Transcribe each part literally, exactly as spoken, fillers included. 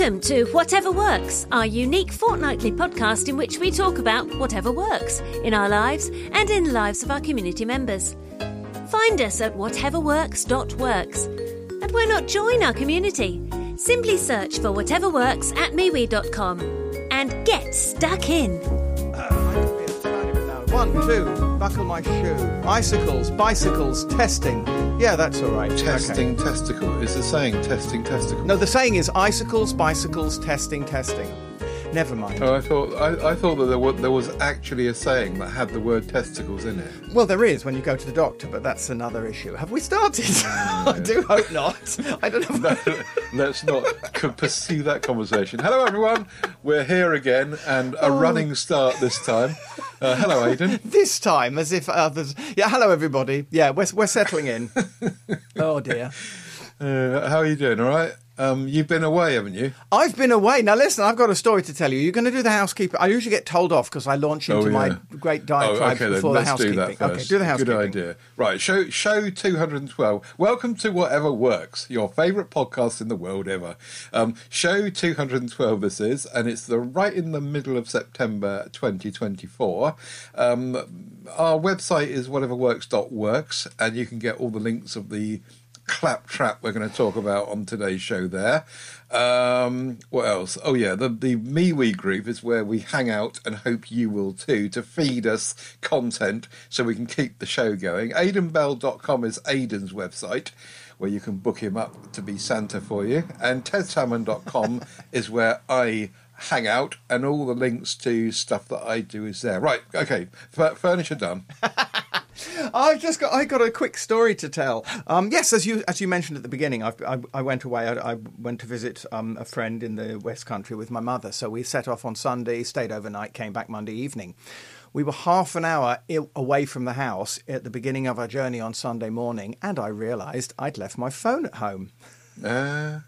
Welcome to Whatever Works, our unique fortnightly podcast in which we talk about whatever works in our lives and in the lives of our community members. Find us at whatever works dot works. And why not join our community? Simply search for Whatever Works at MeWe dot com and get stuck in. One, two, buckle my shoe. Icicles, bicycles, testing. Yeah, that's all right. Testing Okay. testicle. Is the saying testing testicle? No, the saying is icicles, bicycles, testing, testing. Never mind. Oh, I thought I, I thought that there was, there was actually a saying that had the word testicles in it. Well, there is when you go to the doctor, but that's another issue. Have we started? I do hope not. I don't know. No, let's not c- pursue that conversation. Hello, everyone. We're here again, and a Oh. running start this time. Uh, hello, Aidan. This time, as if others... Yeah, hello, everybody. Yeah, we're, we're settling in. Oh, dear. Uh, how are you doing? All right. Um, you've been away, haven't you? I've been away. Now, listen, I've got a story to tell you. You're going to do the housekeeping. I usually get told off because I launch into Oh, yeah. my great diatribe Oh, okay, then before let's the housekeeping. do that first. Okay, do the housekeeping. Good idea. Right, show show two hundred twelve. Welcome to Whatever Works, your favourite podcast in the world ever. Um, show two hundred twelve this is, and it's the right in the middle of September twenty twenty-four. Um, our website is whatever works dot works, and you can get all the links of the claptrap we're going to talk about on today's show there. Um, what else? Oh yeah, the, the MeWe group is where we hang out, and hope you will too, to feed us content so we can keep the show going. aidan bell dot com is Aidan's website, where you can book him up to be Santa for you, and ted salmon dot com is where I hang out, and all the links to stuff that I do is there. Right, okay, f- furniture done. I've just got I got a quick story to tell. Um, yes, as you as you mentioned at the beginning, I've, I, I went away. I, I went to visit um, a friend in the West Country with my mother. So we set off on Sunday, stayed overnight, came back Monday evening. We were half an hour il- away from the house at the beginning of our journey on Sunday morning, and I realised I'd left my phone at home. Uh...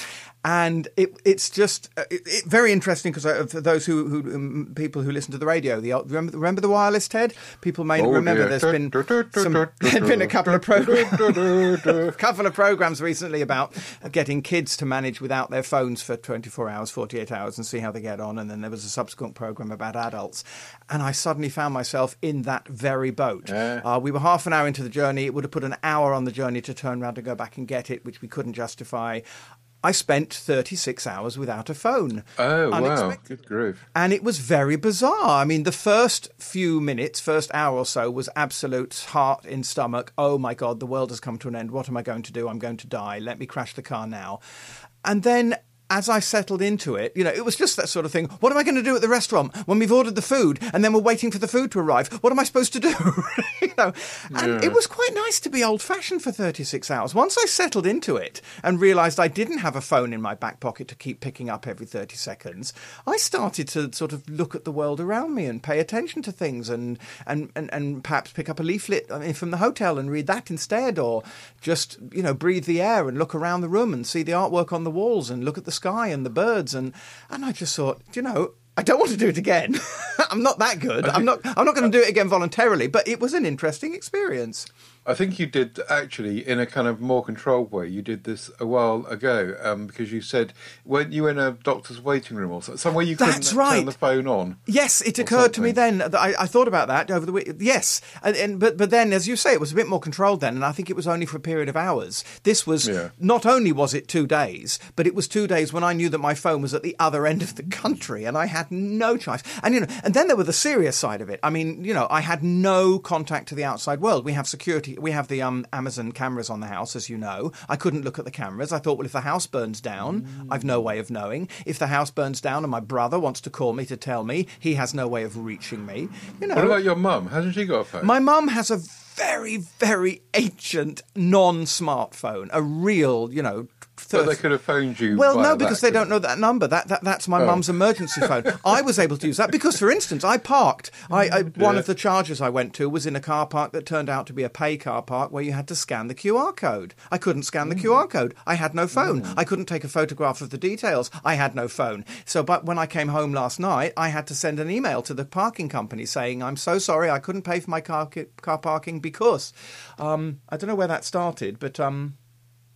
And it, it's just uh, it, it, very interesting because uh, for those who, who um, people who listen to the radio, the remember, remember the wireless, Ted? People may Oh, remember. dear. There's been some, there'd been a couple of programs, couple of programs recently about getting kids to manage without their phones for twenty-four hours, forty-eight hours, and see how they get on. And then there was a subsequent program about adults, and I suddenly found myself in that very boat. Yeah. Uh, we were half an hour into the journey. It would have put an hour on the journey to turn around and go back and get it, which we couldn't justify. I spent thirty-six hours without a phone. Oh, wow. Unexpected. Good groove. And it was very bizarre. I mean, the first few minutes, first hour or so was absolute heart in stomach. Oh, my God, the world has come to an end. What am I going to do? I'm going to die. Let me crash the car now. And then as I settled into it, you know, it was just that sort of thing. What am I going to do at the restaurant when we've ordered the food and then we're waiting for the food to arrive? What am I supposed to do? you know, and Yeah. it was quite nice to be old-fashioned for thirty-six hours. Once I settled into it and realised I didn't have a phone in my back pocket to keep picking up every thirty seconds, I started to sort of look at the world around me and pay attention to things and and, and, and perhaps pick up a leaflet from the hotel and read that instead, or just, you know, breathe the air and look around the room and see the artwork on the walls and look at the sky and the birds, and and I just thought, you know, I don't want to do it again. I'm not that good. I'm not I'm not going to do it again voluntarily, but it was an interesting experience. I think you did actually in a kind of more controlled way. You did this a while ago um, because you said, weren't you in a doctor's waiting room or something? Somewhere you couldn't That's right. turn the phone on. Yes, it or occurred to me something. then. That I, I thought about that over the week. Yes, and, and but but then, as you say, it was a bit more controlled then, and I think it was only for a period of hours. This was Yeah. not only was it two days, but it was two days when I knew that my phone was at the other end of the country, and I had no choice. And you know, and then there was the serious side of it. I mean, you know, I had no contact to the outside world. We have security. We have the um. Amazon cameras on the house, as you know. I couldn't look at the cameras. I thought, well, if the house burns down, mm. I've no way of knowing. If the house burns down and my brother wants to call me to tell me, he has no way of reaching me. You know. What about your mum? Hasn't she got a phone? My mum has a very, very ancient non-smartphone, a real, you know, But they could have phoned you. Well, via no, because that, they don't know that number. That, that That's my Oh. mum's emergency phone. I was able to use that because, for instance, I parked. I, I One Yeah. of the charges I went to was in a car park that turned out to be a pay car park where you had to scan the Q R code. I couldn't scan the Q R code. I had no phone. I couldn't take a photograph of the details. I had no phone. So but when I came home last night, I had to send an email to the parking company saying, I'm so sorry, I couldn't pay for my car, car parking because... Um, I don't know where that started, but... Um,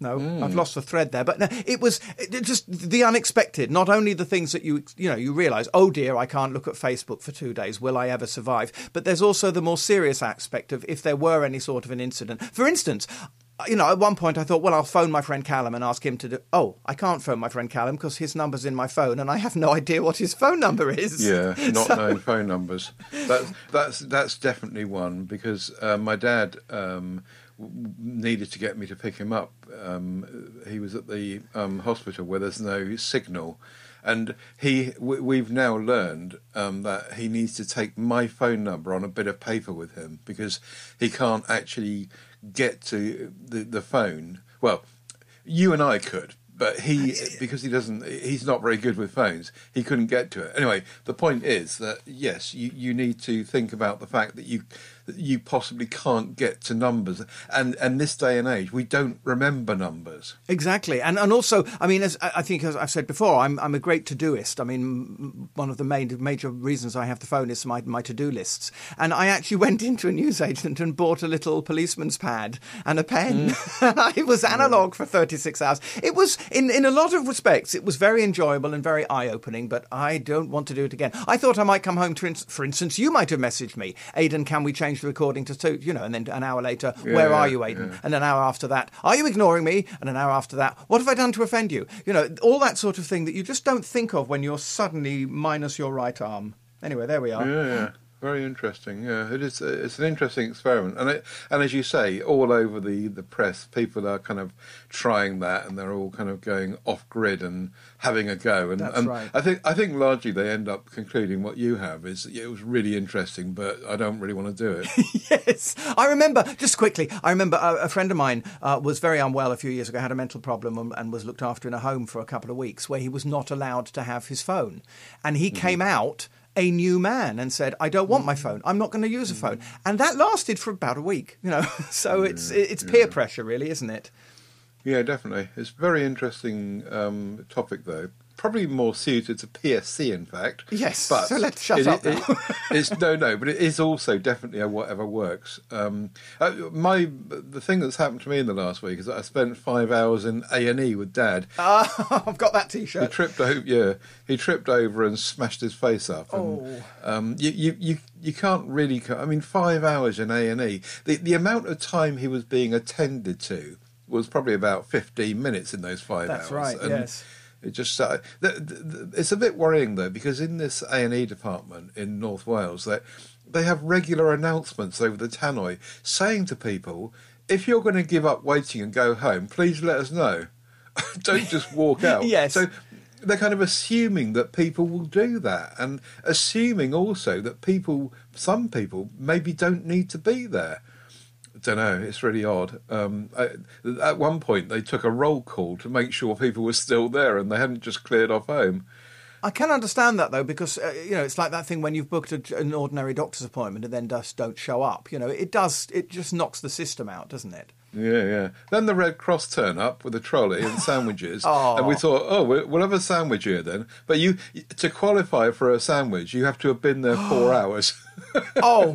No, mm. I've lost the thread there. But no, it was just the unexpected. Not only the things that you, you know, you realise, oh dear, I can't look at Facebook for two days. Will I ever survive? But there's also the more serious aspect of if there were any sort of an incident. For instance, you know, at one point I thought, well, I'll phone my friend Callum and ask him to do... Oh, I can't phone my friend Callum because his number's in my phone and I have no idea what his phone number is. Yeah, not so... knowing phone numbers. That's, that's, that's definitely one because uh, my dad... Um, needed to get me to pick him up. Um, he was at the um, hospital where there's no signal, and he w- we've now learned um, that he needs to take my phone number on a bit of paper with him because he can't actually get to the, the phone. Well, you and I could, but he, because he doesn't, he's not very good with phones, he couldn't get to it. Anyway, the point is that, yes, you, you need to think about the fact that you that you possibly can't get to numbers. And and this day and age, we don't remember numbers. Exactly. And and also, I mean, as I think, as I've said before, I'm I'm a great to-doist. I mean, one of the main major reasons I have the phone is my, my to-do lists. And I actually went into a newsagent and bought a little policeman's pad and a pen. Mm. It was analogue for thirty-six hours. It was, in, in a lot of respects, it was very enjoyable and very eye-opening, but I don't want to do it again. I thought I might come home to, for instance, you might have messaged me, Aidan, can we change the recording to two, you know, and then an hour later, yeah, where are you, Aidan? Yeah. And an hour after that, are you ignoring me? And an hour after that, what have I done to offend you? You know, all that sort of thing that you just don't think of when you're suddenly minus your right arm. Anyway, there we are. Yeah, yeah. Very interesting. Yeah, it is. It's an interesting experiment, and it, and as you say, all over the, the press, people are kind of trying that, and they're all kind of going off grid and having a go. And, That's and right. I think I think largely they end up concluding what you have is it was really interesting, but I don't really want to do it. Yes, I remember. Just quickly, I remember a, a friend of mine uh, was very unwell a few years ago, had a mental problem, and, and was looked after in a home for a couple of weeks, where he was not allowed to have his phone, and he mm-hmm. came out a new man and said, I don't want my phone. I'm not going to use a phone. And that lasted for about a week, you know. So it's it's peer pressure, really, isn't it? Yeah, definitely. It's a very interesting um, topic, though. Probably more suited to P S C, in fact. Yes, but so let's shut it, up it, now. it, it's, no, no, but it is also definitely a whatever works. Um, uh, my The thing that's happened to me in the last week is that I spent five hours in A and E with Dad. Uh, I've got that T-shirt. He tripped over, yeah, he tripped over and smashed his face up. And, oh. um, you, you, you, you can't really, I mean, five hours in A and E. The, the amount of time he was being attended to was probably about fifteen minutes in those five That's hours. That's right, and yes. It just uh, the, the, it's a bit worrying though, because in this A and E department in North Wales, that they, they have regular announcements over the tannoy saying to people, if you're going to give up waiting and go home, please let us know. Don't just walk out. Yes. So they're kind of assuming that people will do that, and assuming also that people, some people, maybe don't need to be there. Don't know. It's really odd. Um, I, at one point, they took a roll call to make sure people were still there, and they hadn't just cleared off home. I can understand that though, because uh, you know it's like that thing when you've booked a, an ordinary doctor's appointment and then just don't show up. You know, it does. It just knocks the system out, doesn't it? Yeah, yeah. Then the Red Cross turn up with a trolley and sandwiches, oh. and we thought, oh, we'll have a sandwich here then. But you, to qualify for a sandwich, you have to have been there four hours. oh,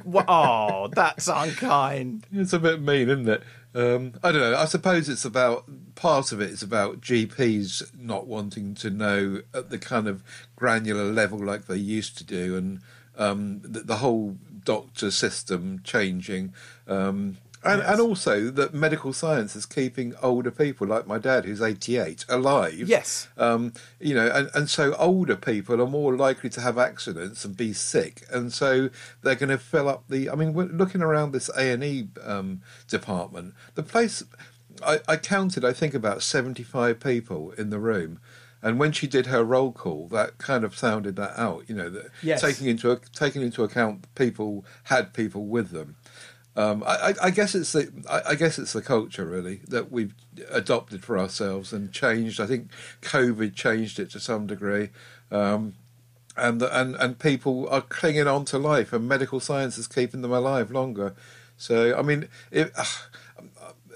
oh, that's unkind. It's a bit mean, isn't it? Um, I don't know. I suppose it's about, part of it is about G Ps not wanting to know at the kind of granular level like they used to do, and um, the, the whole doctor system changing. Um, and, yes. and also that medical science is keeping older people like my dad, who's eighty-eight, alive. Yes. Um, you know, and, and so older people are more likely to have accidents and be sick. And so they're going to fill up the... I mean, we're looking around this A and E um, department, the place... I, I counted, I think, about seventy-five people in the room. And when she did her roll call, that kind of sounded that out, you know, that yes. taking into taking into account people had people with them. Um, I, I guess it's the I, I guess it's the culture really that we've adopted for ourselves and changed. I think COVID changed it to some degree, um, and and and people are clinging on to life, and medical science is keeping them alive longer. So I mean, it, uh,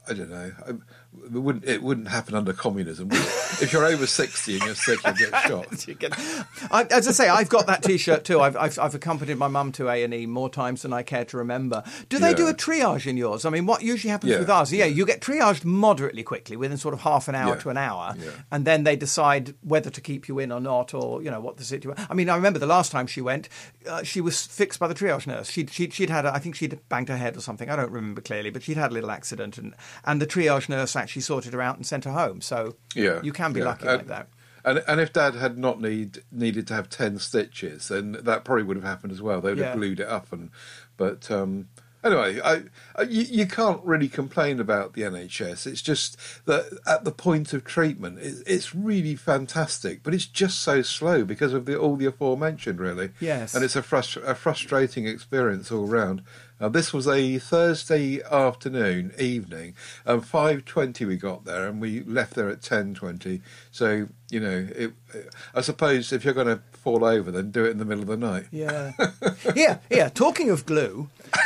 I don't know. I, it wouldn't it wouldn't happen under communism, would it? If you're over sixty and you're sick, you'll get shot. You can- I, as I say, I've got that T-shirt too. I've, I've, I've accompanied my mum to A and E more times than I care to remember. Do they Yeah. do a triage in yours? I mean, what usually happens Yeah, with ours? Yeah, yeah. you get triaged moderately quickly, within sort of half an hour Yeah, to an hour, yeah. and then they decide whether to keep you in or not, or you know what the situation. I mean, I remember the last time she went, uh, she was fixed by the triage nurse. She'd, she'd she'd had, a, I think she'd banged her head or something. I don't remember clearly, but she'd had a little accident, and and the triage nurse actually sorted her out and sent her home. So Yeah, you can be yeah. lucky And- like that. And and if Dad had not need needed to have ten stitches, then that probably would have happened as well. They would Yeah. have glued it up, and but um, anyway, I, I you, you can't really complain about the N H S. It's just that at the point of treatment, it, it's really fantastic, but it's just so slow because of the all the aforementioned, really. Yes. And it's a frust- a frustrating experience all round. Uh, this was a Thursday afternoon, evening, and five twenty we got there, and we left there at ten twenty. So, you know, it, it, I suppose if you're going to fall over, then do it in the middle of the night. Yeah. yeah, yeah. Talking of glue,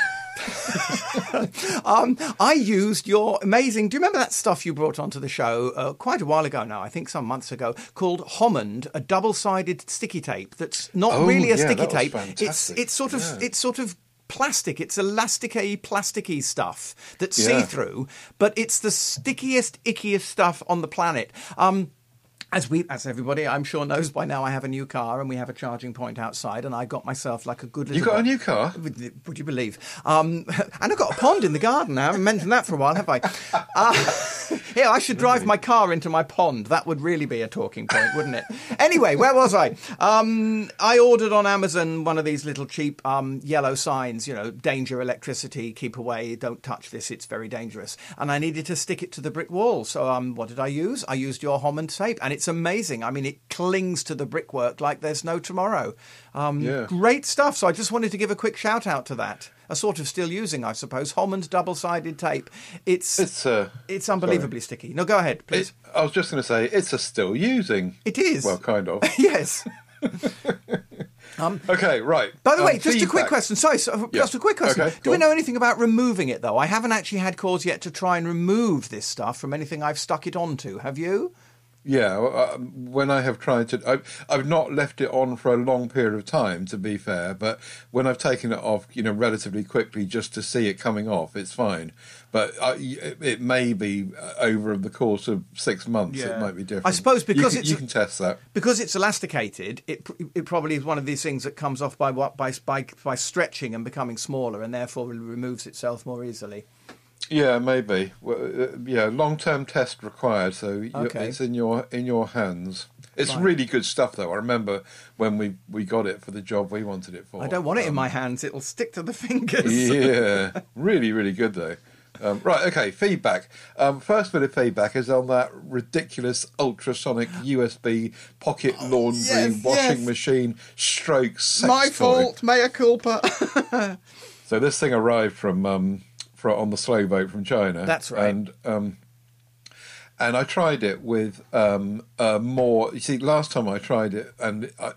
um, I used your amazing... Do you remember that stuff you brought onto the show uh, quite a while ago now, I think some months ago, called Hammond, a double-sided sticky tape that's not Oh, really a yeah, sticky that was tape. It's fantastic. it's sort of Yeah. it's sort of plastic. It's elasticy, plasticky stuff that's Yeah. see-through, but it's the stickiest, ickiest stuff on the planet. Um, As we, as everybody I'm sure knows by now, I have a new car and we have a charging point outside, and I got myself like a good little... You got a new car? Would, would you believe? Um, and I've got a pond in the garden now. I haven't mentioned that for a while, have I? Uh, yeah, I should drive my car into my pond. That would really be a talking point, wouldn't it? Anyway, where was I? Um, I ordered on Amazon one of these little cheap um, yellow signs, you know, danger, electricity, keep away, don't touch this, it's very dangerous. And I needed to stick it to the brick wall. So um, what did I use? I used your Hammond tape, and it's amazing. I mean, it clings to the brickwork like there's no tomorrow. Um, Yeah. Great stuff. So I just wanted to give a quick shout out to that. A sort of still using, I suppose, Hammond double-sided tape. It's It's uh, it's unbelievably sticky. No, go ahead, please. It, I was just going to say it's a still using. It is. Well, kind of. Yes. Okay, right. By the Um, way, just a quick feedback. question. Sorry, so, Yeah. just a quick question. Okay, Do go we on. know anything about removing it, though? I haven't actually had cause yet to try and remove this stuff from anything I've stuck it onto. Have you? Yeah, well, uh, when I have tried to, I've, I've not left it on for a long period of time, to be fair, but when I've taken it off, you know, relatively quickly just to see it coming off, it's fine. But I, it, it may be over the course of six months, Yeah. it might be different. I suppose because you can, it's- you can test that. Because it's elasticated, it it probably is one of these things that comes off by what by by by stretching and becoming smaller, and therefore removes itself more easily. Yeah, maybe. Well, uh, yeah, long-term test required. So you Okay. it's in your in your hands. It's Right. really good stuff, though. I remember when we, we got it for the job we wanted it for. I don't want it in Um, my hands; it'll stick to the fingers. Yeah, really, really good though. Um, right, okay, feedback. Um, first bit of feedback is on that ridiculous ultrasonic U S B pocket laundry yes, washing yes. machine stroke sex My toy. fault, mea culpa. So this thing arrived from, um, from on the slow boat from China. That's right. And um, and I tried it with um, uh, more. You see, last time I tried it, and I,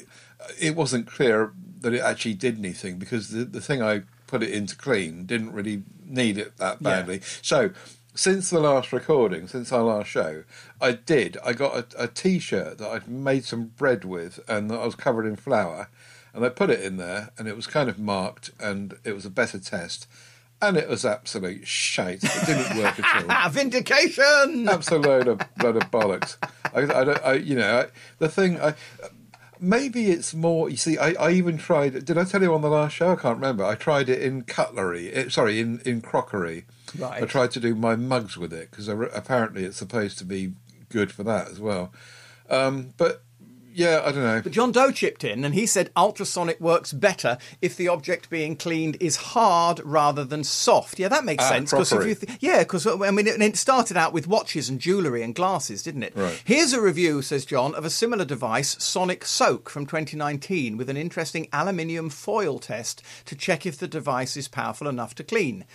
it wasn't clear that it actually did anything because the, the thing I put it in to clean didn't really need it that Yeah. badly. So since the last recording, since our last show, I did. I got a, a T-shirt that I'd made some bread with, and that I was covered in flour, and I put it in there, and it was kind of marked, and it was a better test. And it was absolute shite. It didn't work at all. Ah, vindication. Absolute load of, load of bollocks. I, I don't, I, you know, I, the thing, I, maybe it's more, you see, I, I even tried, did I tell you on the last show? I can't remember. I tried it in cutlery, it, sorry, in, in crockery. Right. I tried to do my mugs with it, because apparently it's supposed to be good for that as well. Um, but, yeah, I don't know. But John Doe chipped in and he said ultrasonic works better if the object being cleaned is hard rather than soft. Yeah, that makes Ah, sense. 'cause if crockery. you th- yeah, because I mean, it, it started out with watches and jewellery and glasses, didn't it? Right. Here's a review, says John, of a similar device, Sonic Soak, from twenty nineteen, with an interesting aluminium foil test to check if the device is powerful enough to clean.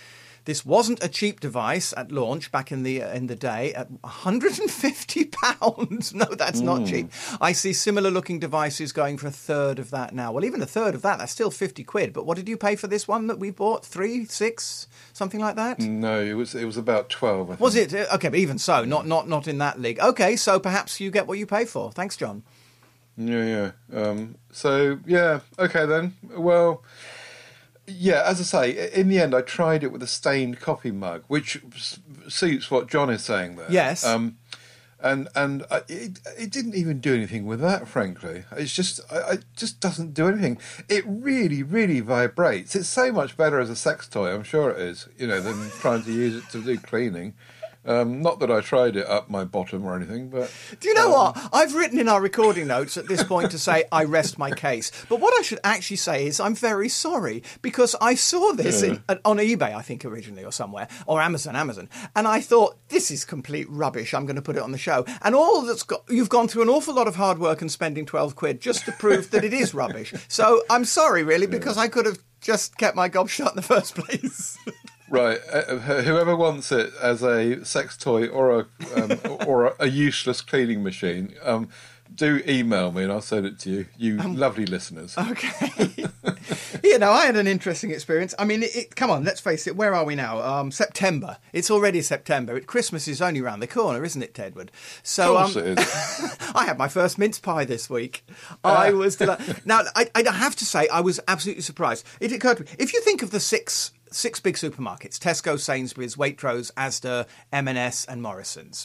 This wasn't a cheap device at launch back in the uh, in the day at one hundred fifty pounds. No, that's mm. not cheap. I see similar looking devices going for a third of that now. Well, even a third of that, that's still fifty quid. But what did you pay for this one that we bought? Three, six, something like that? No, it was it was about twelve. I think. Was it? Okay, but even so, not not not in that league. Okay, so perhaps you get what you pay for. Thanks, John. Yeah, yeah. Um, so, yeah, okay then. Well, yeah, as I say, in the end, I tried it with a stained coffee mug, which s- suits what John is saying there. Yes. Um, and and I, it, it didn't even do anything with that, frankly. It's just, I, it just doesn't do anything. It really, really vibrates. It's so much better as a sex toy, I'm sure it is, you know, than trying to use it to do cleaning. Um, not that I tried it up my bottom or anything, but... Do you know um, what? I've written in our recording notes at this point to say I rest my case. But what I should actually say is I'm very sorry, because I saw this yeah. in, on eBay, I think, originally, or somewhere, or Amazon, Amazon, and I thought, this is complete rubbish. I'm going to put it on the show. And all that's got... You've gone through an awful lot of hard work and spending twelve quid just to prove that it is rubbish. So I'm sorry, really, because yeah. I could have just kept my gob shut in the first place. Right, uh, whoever wants it as a sex toy or a um, or a, a useless cleaning machine, um, do email me and I'll send it to you, you um, lovely listeners. Okay. You know, I had an interesting experience. I mean, it, it, come on, let's face it, where are we now? Um, September. It's already September. It, Christmas is only round the corner, isn't it, Tedward? So, of course um, it is. I had my first mince pie this week. I was delighted. Now, I, I have to say, I was absolutely surprised. It occurred to me, if you think of the six... Six big supermarkets, Tesco, Sainsbury's, Waitrose, Asda, M and S and Morrison's.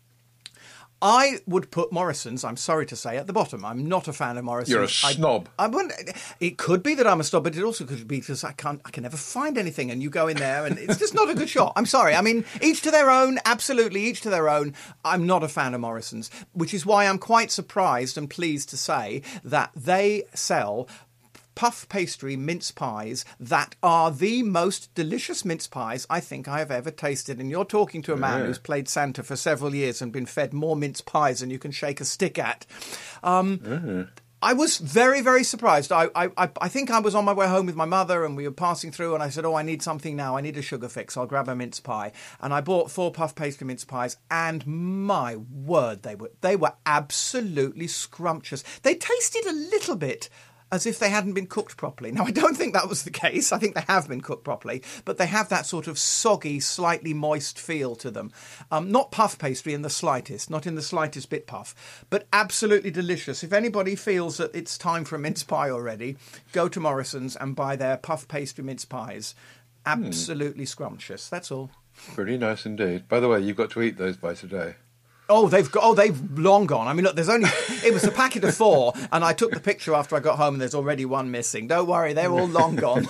I would put Morrison's, I'm sorry to say, at the bottom. I'm not a fan of Morrison's. You're a snob. I, I wouldn't, it could be that I'm a snob, but it also could be because I can't, I can never find anything, and you go in there and it's just not a good shop. I'm sorry. I mean, each to their own, absolutely, each to their own. I'm not a fan of Morrison's, which is why I'm quite surprised and pleased to say that they sell puff pastry mince pies that are the most delicious mince pies I think I have ever tasted. And you're talking to a man yeah. who's played Santa for several years and been fed more mince pies than you can shake a stick at. Um, mm-hmm. I was very, very surprised. I, I, I think I was on my way home with my mother and we were passing through and I said, oh, I need something now. I need a sugar fix. I'll grab a mince pie. And I bought four puff pastry mince pies and my word, they were, they were absolutely scrumptious. They tasted a little bit as if they hadn't been cooked properly. Now, I don't think that was the case. I think they have been cooked properly, but they have that sort of soggy, slightly moist feel to them. Um, not puff pastry in the slightest, not in the slightest bit puff, but absolutely delicious. If anybody feels that it's time for a mince pie already, go to Morrison's and buy their puff pastry mince pies. Absolutely mm. scrumptious. That's all. Pretty nice indeed. By the way, you've got to eat those by today. Oh, they've got, oh, they've long gone. I mean, look, there's only, it was a packet of four, and I took the picture after I got home, and there's already one missing. Don't worry, they're all long gone.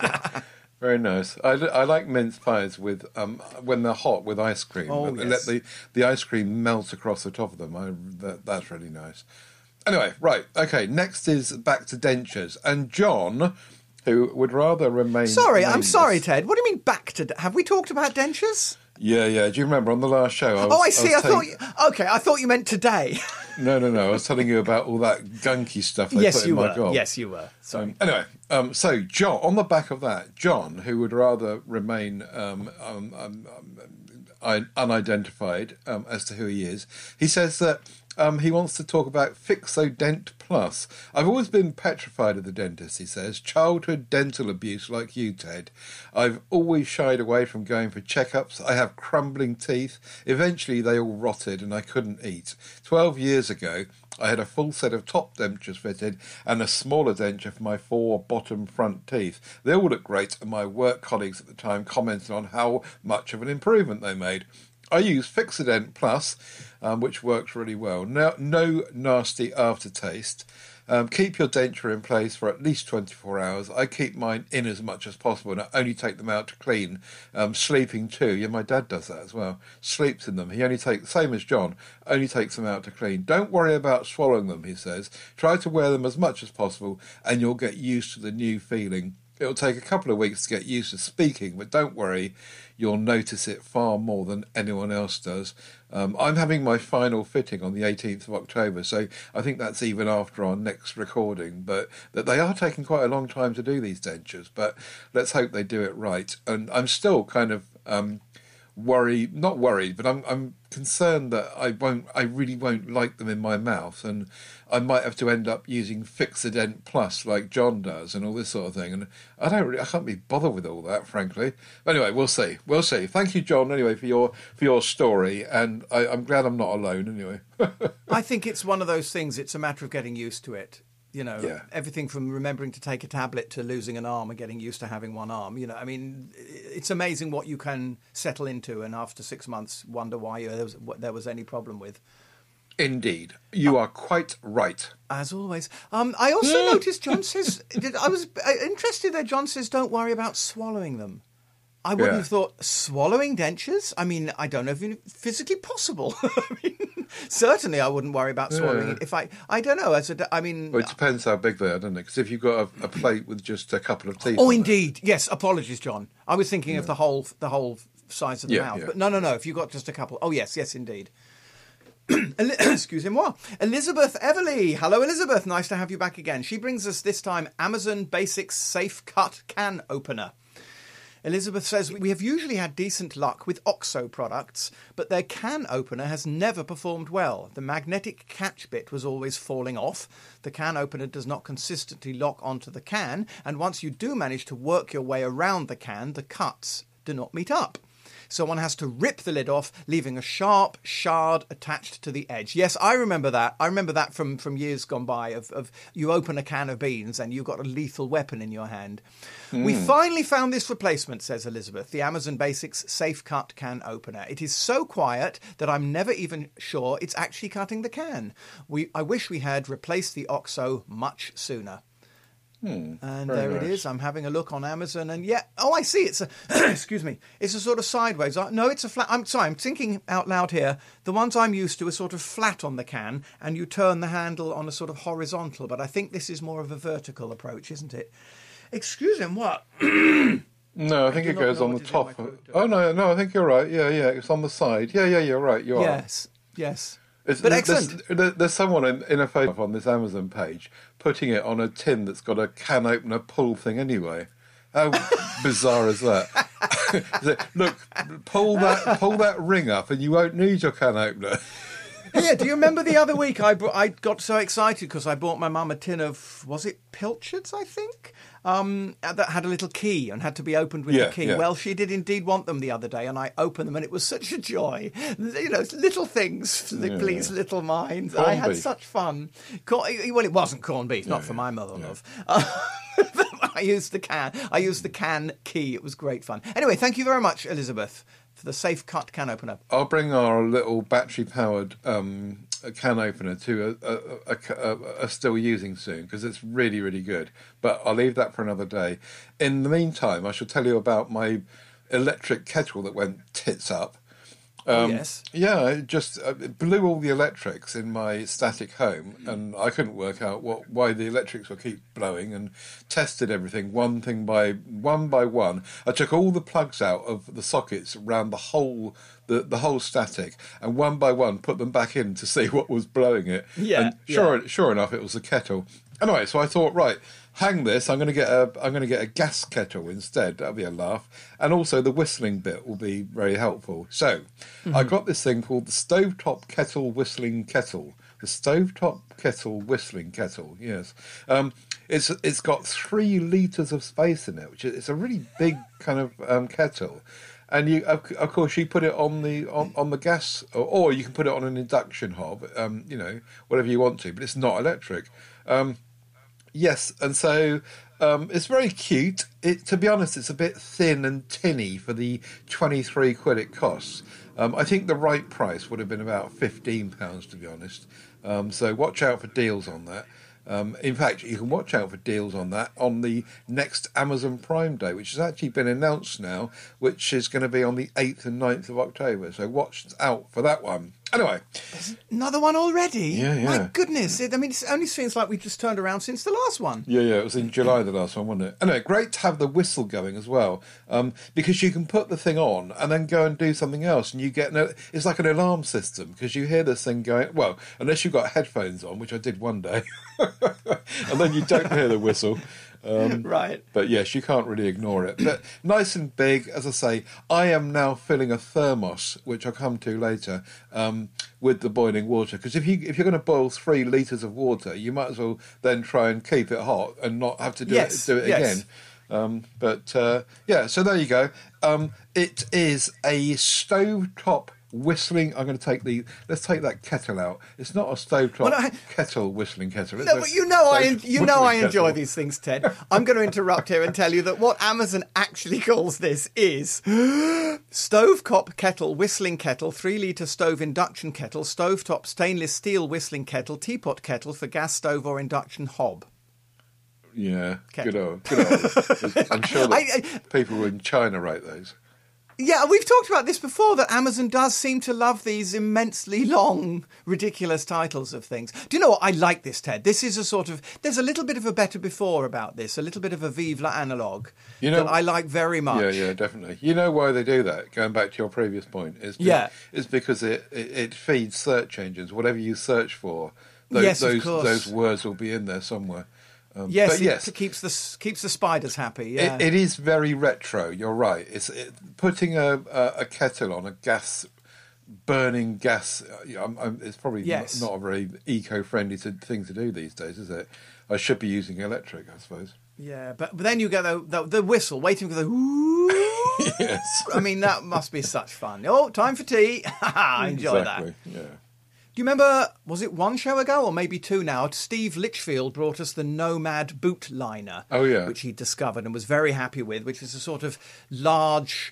Very nice. I, I like mince pies with um, when they're hot with ice cream. Oh, they yes. Let the, the ice cream melt across the top of them. I, that, that's really nice. Anyway, right, okay, next is back to dentures. And John, who would rather remain... Sorry, nameless. I'm sorry, Ted. What do you mean back to... Have we talked about dentures? Yeah, yeah. Do you remember on the last show? I was, oh, I see. I, I thought. You, okay, I thought you meant today. no, no, no. I was telling you about all that gunky stuff they yes, put you in were. my gob. Yes, you were. Sorry. Um, anyway, um, so John, on the back of that, John, who would rather remain um, um, um, um, unidentified um, as to who he is, he says that um, he wants to talk about Fixodent Plus. I've always been petrified of the dentist, he says. Childhood dental abuse like you, Ted. I've always shied away from going for checkups. I have crumbling teeth. Eventually they all rotted and I couldn't eat. Twelve years ago, I had a full set of top dentures fitted and a smaller denture for my four bottom front teeth. They all looked great, and my work colleagues at the time commented on how much of an improvement they made. I use Fixodent Plus, um, which works really well. No, no nasty aftertaste. Um, keep your denture in place for at least twenty-four hours. I keep mine in as much as possible and I only take them out to clean. Um, sleeping too. Yeah, my dad does that as well. Sleeps in them. He only takes, same as John, only takes them out to clean. Don't worry about swallowing them, he says. Try to wear them as much as possible and you'll get used to the new feeling. it'll take a couple of weeks to get used to speaking, but don't worry, you'll notice it far more than anyone else does. Um, I'm having my final fitting on the eighteenth of October, so I think that's even after our next recording, but that they are taking quite a long time to do these dentures, but let's hope they do it right. And I'm still kind of um, worried, not worried, but I'm I'm concerned that I won't, I really won't like them in my mouth, and I might have to end up using Fixodent Plus like John does and all this sort of thing. And I don't really, I can't be bothered with all that, frankly. But anyway, we'll see. We'll see. Thank you, John, anyway, for your for your story. And I, I'm glad I'm not alone, anyway. I think it's one of those things, it's a matter of getting used to it. You know, yeah. Everything from remembering to take a tablet to losing an arm and getting used to having one arm. You know, I mean, it's amazing what you can settle into, and after six months wonder why there was, what there was any problem with. Indeed. You are quite right. As always. Um, I also noticed John says, I was interested that John says don't worry about swallowing them. I wouldn't Yeah. have thought swallowing dentures. I mean, I don't know if it's physically possible. I mean, certainly I wouldn't worry about swallowing Yeah. it. If I, I don't know. As a, I mean, Well, it depends how big they are, doesn't it? Because if you've got a, a plate with just a couple of teeth. oh, on it- indeed. Yes. Apologies, John. I was thinking of the whole, the whole size of the Yeah, mouth. yeah. But no, no, no. If you've got just a couple. Oh, yes, yes, indeed. Excusez-moi. Elizabeth Everly. Hello, Elizabeth. Nice to have you back again. She brings us this time Amazon Basics Safe Cut Can Opener. Elizabeth says, we have usually had decent luck with OXO products, but their can opener has never performed well. The magnetic catch bit was always falling off. The can opener does not consistently lock onto the can, and once you do manage to work your way around the can, the cuts do not meet up. So one has to rip the lid off, leaving a sharp shard attached to the edge. Yes, I remember that. I remember that from, from years gone by of, of you open a can of beans and you've got a lethal weapon in your hand. Mm. We finally found this replacement, says Elizabeth, the Amazon Basics Safe Cut Can Opener. It is so quiet that I'm never even sure it's actually cutting the can. We I wish we had replaced the OXO much sooner. Hmm, and very there nice. it is. I'm having a look on Amazon, and yeah, oh, I see. It's a excuse me. It's a sort of sideways. Uh, No, it's a flat. I'm sorry. I'm thinking out loud here. The ones I'm used to are sort of flat on the can, and you turn the handle on a sort of horizontal. But I think this is more of a vertical approach, isn't it? Excuse me. What? No, I think do it not goes know on what the to do with top. my foot. Oh, no, no, I think you're right. Yeah, yeah, it's on the side. Yeah, yeah, you're right. You are. Yes. Yes. It's, But there's, excellent. There's, there's someone in, in a photo on this Amazon page putting it on a tin that's got a can opener pull thing anyway. How bizarre is that? Is it, look, pull that pull that ring up and you won't need your can opener. Yeah, do you remember the other week I br- I got so excited because I bought my mum a tin of, was it Pilchards, I think? Um, that had a little key and had to be opened with Yeah, the key. yeah. Well, she did indeed want them the other day, and I opened them, and it was such a joy. You know, little things, Yeah. please, little minds. Corned I had beef. such fun. Corn- well, it wasn't corned beef, not for my mother-in-love. I used the can. I used the can key. It was great fun. Anyway, thank you very much, Elizabeth, for the safe cut can opener. I'll bring our little battery-powered um, can opener to a, a, a, a, a still using soon because it's really, really good. But I'll leave that for another day. In the meantime, I shall tell you about my electric kettle that went tits up. Oh, yes. Yeah, it just uh, it blew all the electrics in my static home, and I couldn't work out what why the electrics would keep blowing, and tested everything one thing by one by one. I took all the plugs out of the sockets around the whole the, the whole static, and one by one put them back in to see what was blowing it. Yeah, and sure, yeah. sure enough, it was a kettle. Anyway, so I thought, right, hang this. I'm going to get a I'm going to get a gas kettle instead. That'll be a laugh, and also the whistling bit will be very helpful. So, Mm-hmm. I got this thing called the Stovetop Kettle Whistling Kettle. The Stovetop Kettle Whistling Kettle. Yes, um, it's it's got three liters of space in it, which is it's a really big kind of um, kettle. And you, of, of course, you put it on the on, on the gas, or, or you can put it on an induction hob. Um, you know, whatever you want to, but it's not electric. Um, Yes, and so um, it's very cute. It, to be honest, it's a bit thin and tinny for the twenty-three quid it costs. Um, I think the right price would have been about fifteen pounds, to be honest. Um, so watch out for deals on that. Um, in fact, you can watch out for deals on that on the next Amazon Prime Day, which has actually been announced now, which is going to be on the eighth and ninth of October. So watch out for that one. Anyway. Another one already? Yeah, yeah. My goodness. It, I mean, it only seems like we've just turned around since the last one. Yeah, yeah, it was in July, the last one, wasn't it? Anyway, great to have the whistle going as well, um, because you can put the thing on and then go and do something else, and you get no. It's like an alarm system, because you hear this thing going, well, unless you've got headphones on, which I did one day, and then you don't hear the whistle. Um, right. But yes, you can't really ignore it. But nice and big, as I say, I am now filling a thermos, which I'll come to later, um, with the boiling water. Because if, you, if you're going to boil three litres of water, you might as well then try and keep it hot and not have to do yes, it, do it yes. again. Um, but uh, yeah, so there you go. Um, it is a stovetop whistling. I'm going to take the. Let's take that kettle out. It's not a stovetop well, I, kettle whistling kettle. It's no, but you know I you know I enjoy kettle. these things, Ted. I'm going to interrupt here and tell you that what Amazon actually calls this is stovetop kettle, whistling kettle, three litre stove induction kettle, stovetop stainless steel whistling kettle, teapot kettle for gas stove or induction hob. Yeah, Kettle. good old, good old. I'm sure that I, I, people in China rate those. Yeah, we've talked about this before, that Amazon does seem to love these immensely long, ridiculous titles of things. Do you know what? I like this, Ted. This is a sort of... There's a little bit of a better before about this, a little bit of a Vive la analogue you know, that I like very much. Yeah, yeah, definitely. You know why they do that, going back to your previous point? Is be- yeah. It's because it, it, it feeds search engines. Whatever you search for, those, yes, of those, course. those words will be in there somewhere. Um, yes, but yes, it keeps the keeps the spiders happy. Yeah, it, it is very retro. You're right. It's it, putting a, a a kettle on a gas burning gas. Uh, I'm, I'm, it's probably yes. not, not a very eco-friendly to, thing to do these days, is it? I should be using electric, I suppose. Yeah, but, but then you get the, the the whistle, waiting for the. Ooh. Yes. I mean, that must be such fun. Oh, time for tea. I enjoy exactly. that. Yeah. Do you remember, was it one show ago or maybe two now, Steve Litchfield brought us the Nomad boot liner. Oh, yeah. Which he discovered and was very happy with, which is a sort of large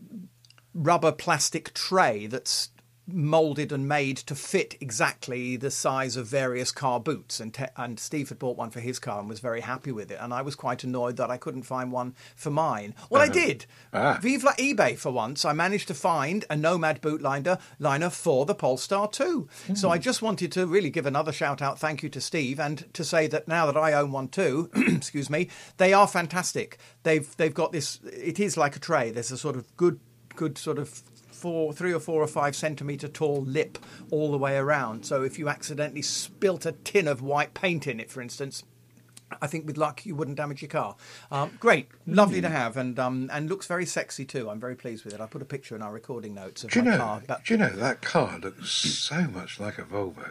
rubber plastic tray that's moulded and made to fit exactly the size of various car boots. And, te- and Steve had bought one for his car and was very happy with it. And I was quite annoyed that I couldn't find one for mine. Well, uh-huh. I did. Ah. Vive la eBay for once. I managed to find a Nomad boot liner, liner for the Polestar two. Mm. So I just wanted to really give another shout out thank you to Steve and to say that now that I own one too, excuse me, they are fantastic. They've they've got this, it is like a tray. There's a sort of good, good sort of four, three or four or five centimetre tall lip all the way around. So if you accidentally spilt a tin of white paint in it, for instance, I think with luck you wouldn't damage your car. Um, great, lovely mm. to have, and um, and looks very sexy too. I'm very pleased with it. I put a picture in our recording notes of do my you know, car. But... Do you know that car looks so much like a Volvo?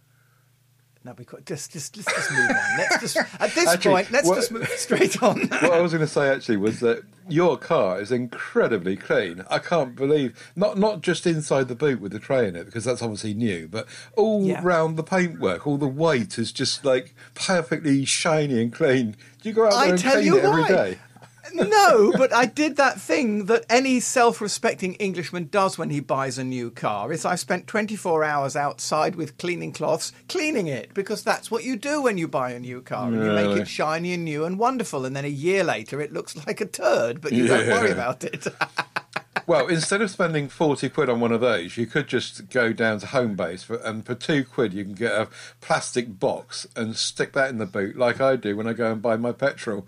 No, we could just just let's just move on. Let's just at this actually, point, let's what, just move straight on. What I was going to say actually was that your car is incredibly clean. I can't believe not not just inside the boot with the tray in it, because that's obviously new, but all yeah. round the paintwork, all the white is just like perfectly shiny and clean. Do you go out there I and tell clean you it every why. day? No, but I did that thing that any self-respecting Englishman does when he buys a new car. Is I spent twenty-four hours outside with cleaning cloths cleaning it, because that's what you do when you buy a new car. And you make it shiny and new and wonderful, and then a year later it looks like a turd, but you yeah. don't worry about it. Well, instead of spending forty quid on one of those, you could just go down to Homebase for, and for two quid you can get a plastic box and stick that in the boot like I do when I go and buy my petrol.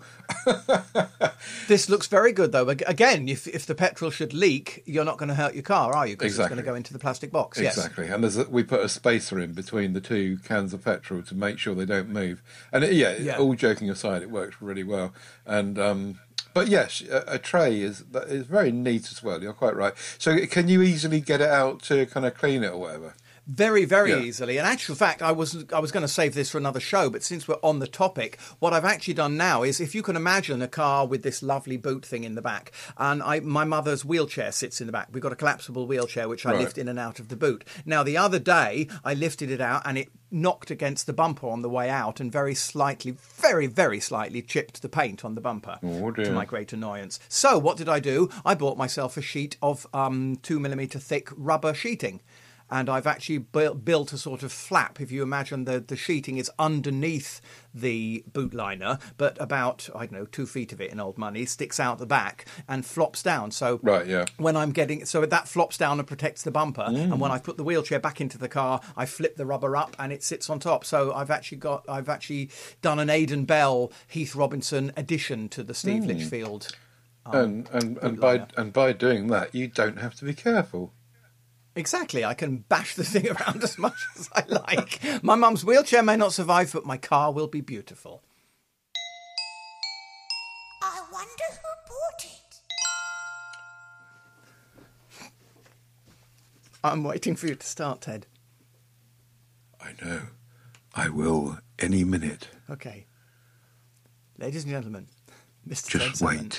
This looks very good, though. Again, if if the petrol should leak, you're not going to hurt your car, are you? Because exactly. it's going to go into the plastic box. Exactly. Yes. And there's a, we put a spacer in between the two cans of petrol to make sure they don't move. And it, yeah, yeah, all joking aside, it works really well. And um, but yes, a, a tray is is very neat as well. You're quite right. So can you easily get it out to kind of clean it or whatever? Very, very yeah. easily. In actual fact, I was I was going to save this for another show, but since we're on the topic, what I've actually done now is, if you can imagine a car with this lovely boot thing in the back, and I, my mother's wheelchair sits in the back. We've got a collapsible wheelchair, which I right. lift in and out of the boot. Now, the other day, I lifted it out, and it knocked against the bumper on the way out, and very slightly, very, very slightly chipped the paint on the bumper, oh, dear. to my great annoyance. So what did I do? I bought myself a sheet of um, two millimetre thick rubber sheeting. and I've actually built, built a sort of flap. If you imagine the, the sheeting is underneath the boot liner, but about, I don't know, two feet of it in old money sticks out the back and flops down. So right, yeah. when I'm getting, so that flops down and protects the bumper. Mm. And when I put the wheelchair back into the car, I flip the rubber up and it sits on top. So I've actually got, I've actually done an Aidan Bell, Heath Robinson addition to the Steve Mm. Litchfield. Um, and and, and by and by doing that, you don't have to be careful. Exactly. I can bash the thing around as much as I like. My mum's wheelchair may not survive, but my car will be beautiful. I wonder who bought it. I'm waiting for you to start, Ted. I know. I will any minute. Okay. Ladies and gentlemen, Mister Just Ted wait.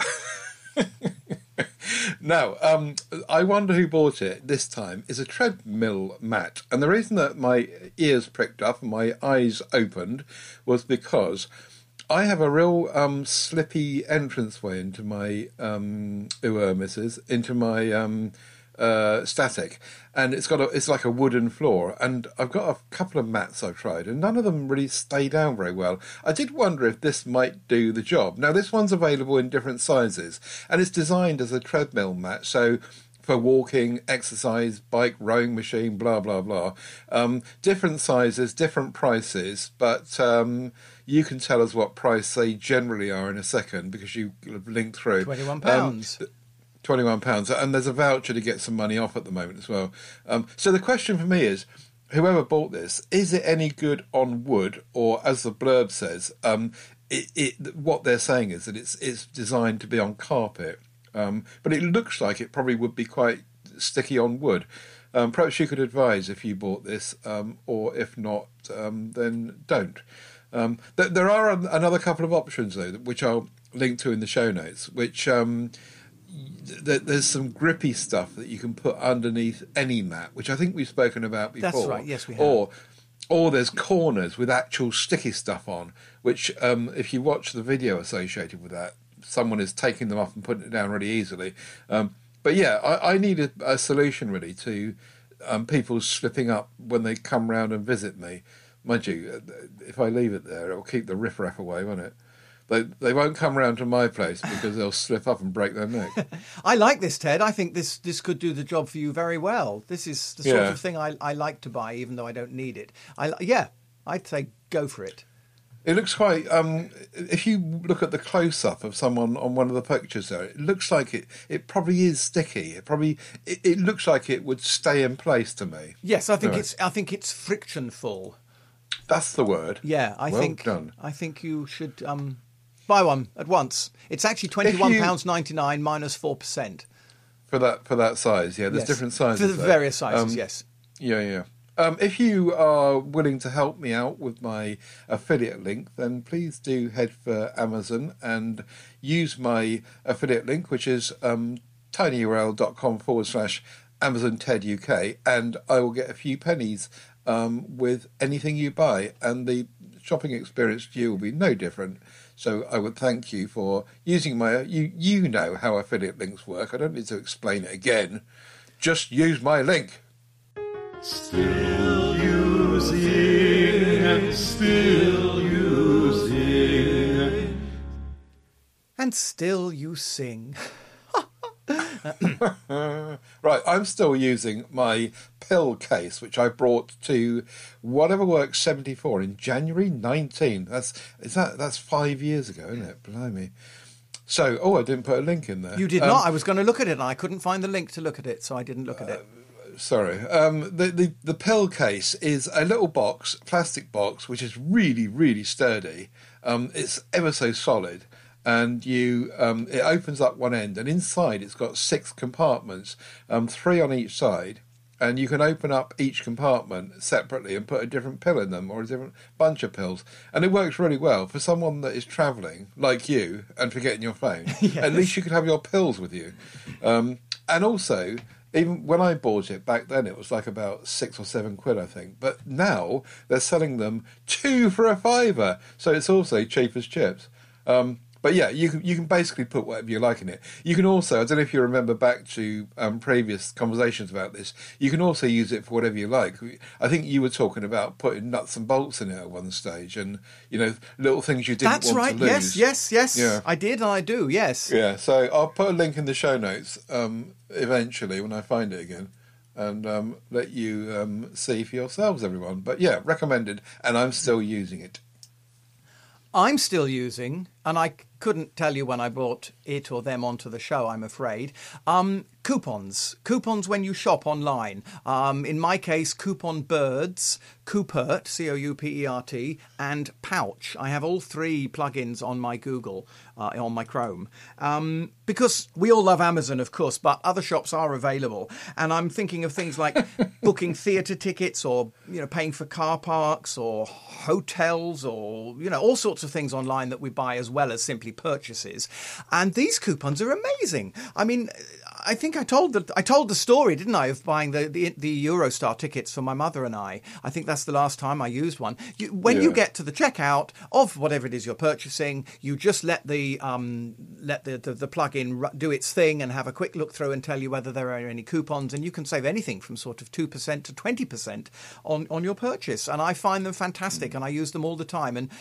Now, um, I wonder who bought it this time is a treadmill mat. And the reason that my ears pricked up and my eyes opened was because I have a real um, slippy entranceway into my, um, ooh, missus, into my um, uh, static. And it's got a, it's like a wooden floor. And I've got a couple of mats I've tried, and none of them really stay down very well. I did wonder if this might do the job. Now, this one's available in different sizes, and it's designed as a treadmill mat. So for walking, exercise, bike, rowing machine, blah, blah, blah. Um, different sizes, different prices, but um, you can tell us what price they generally are in a second because you linked through. twenty-one pounds. Um, twenty-one pounds, and there's a voucher to get some money off at the moment as well. Um, so the question for me is, whoever bought this, is it any good on wood, or as the blurb says, um, it, it, what they're saying is that it's it's designed to be on carpet, um, but it looks like it probably would be quite sticky on wood. Um, perhaps you could advise if you bought this, um, or if not, um, then don't. Um, th- there are an- another couple of options though, which I'll link to in the show notes, which. Um, There's some grippy stuff that you can put underneath any mat, which I think we've spoken about before. That's right, yes, we have. Or, or there's corners with actual sticky stuff on, which um, if you watch the video associated with that, someone is taking them off and putting it down really easily. Um, but yeah, I, I need a, a solution really to um, people slipping up when they come round and visit me. Mind you, if I leave it there, it'll keep the riffraff away, won't it? They they won't come round to my place because they'll slip up and break their neck. I like this, Ted. I think this, this could do the job for you very well. This is the sort Yeah. of thing I, I like to buy, even though I don't need it. I Yeah, I'd say go for it. It looks quite. Um, if you look at the close-up of someone on one of the pictures there, it looks like it. It probably is sticky. It probably. It, it looks like it would stay in place to me. Yes, I think Right. it's I think it's frictionful. That's the word. Yeah, I Well think done. I think you should um, buy one at once. It's actually twenty-one pounds ninety-nine minus four percent For that for that size, yeah. There's Yes. different sizes. for the there. various sizes. Um, yes. Yeah, yeah. Um, if you are willing to help me out with my affiliate link, then please do head for Amazon and use my affiliate link, which is um, tinyurl.com forward slash Amazon Ted U K, and I will get a few pennies um, with anything you buy, and the shopping experience to you will be no different. So I would thank you for using my... You, you know how affiliate links work. I don't need to explain it again. Just use my link. Still using and still using. And still you sing. Right, I'm still using my pill case, which I brought to Whatever Works seventy-four in January nineteenth. That's is that that's five years ago, isn't it? Blimey. So, oh, I didn't put a link in there. You did Um, not. I was going to look at it and I couldn't find the link to look at it, so I didn't look at it. Sorry. Um, the, the the pill case is a little box, plastic box, which is really, really sturdy. Um, it's ever so solid, and you um, it opens up one end, and inside it's got six compartments, um, three on each side, and you can open up each compartment separately and put a different pill in them or a different bunch of pills, and it works really well for someone that is travelling like you and forgetting your phone. Yes. At least you could have your pills with you, um, and also. Even when I bought it back then, it was like about six or seven quid, I think. But now they're selling them two for a fiver, so it's also cheap as chips. Um, but yeah, you can you can basically put whatever you like in it. You can also, I don't know if you remember back to um, previous conversations about this, you can also use it for whatever you like. I think you were talking about putting nuts and bolts in it at one stage, and you know, little things you didn't That's want right. to lose. Yes, yes, yes. Yeah. I did, and I do. Yes. Yeah. So I'll put a link in the show notes um, eventually when I find it again. And um, let you um, see for yourselves, everyone. But yeah, recommended, and I'm still using it. I'm still using, and I couldn't tell you when I brought it or them onto the show, I'm afraid, um, coupons. Coupons when you shop online. Um, in my case, Coupon Birds, Coupert, C O U P E R T, and Pouch. I have all three plugins on my Google, uh, on my Chrome. Um, because we all love Amazon, of course, but other shops are available. And I'm thinking of things like booking theatre tickets, or, you know, paying for car parks or hotels, or, you know, all sorts of things online that we buy as well as simply purchases. And these coupons are amazing. I mean, I think I told the I told the story, didn't I, of buying the, the, the Eurostar tickets for my mother and I. I think that's the last time I used one. You, when Yeah. you get to the checkout of whatever it is you're purchasing, you just let the um, let the, the, the plugin ru- do its thing and have a quick look through and tell you whether there are any coupons. And you can save anything from sort of two percent to twenty percent on, on your purchase. And I find them fantastic, and I use them all the time. And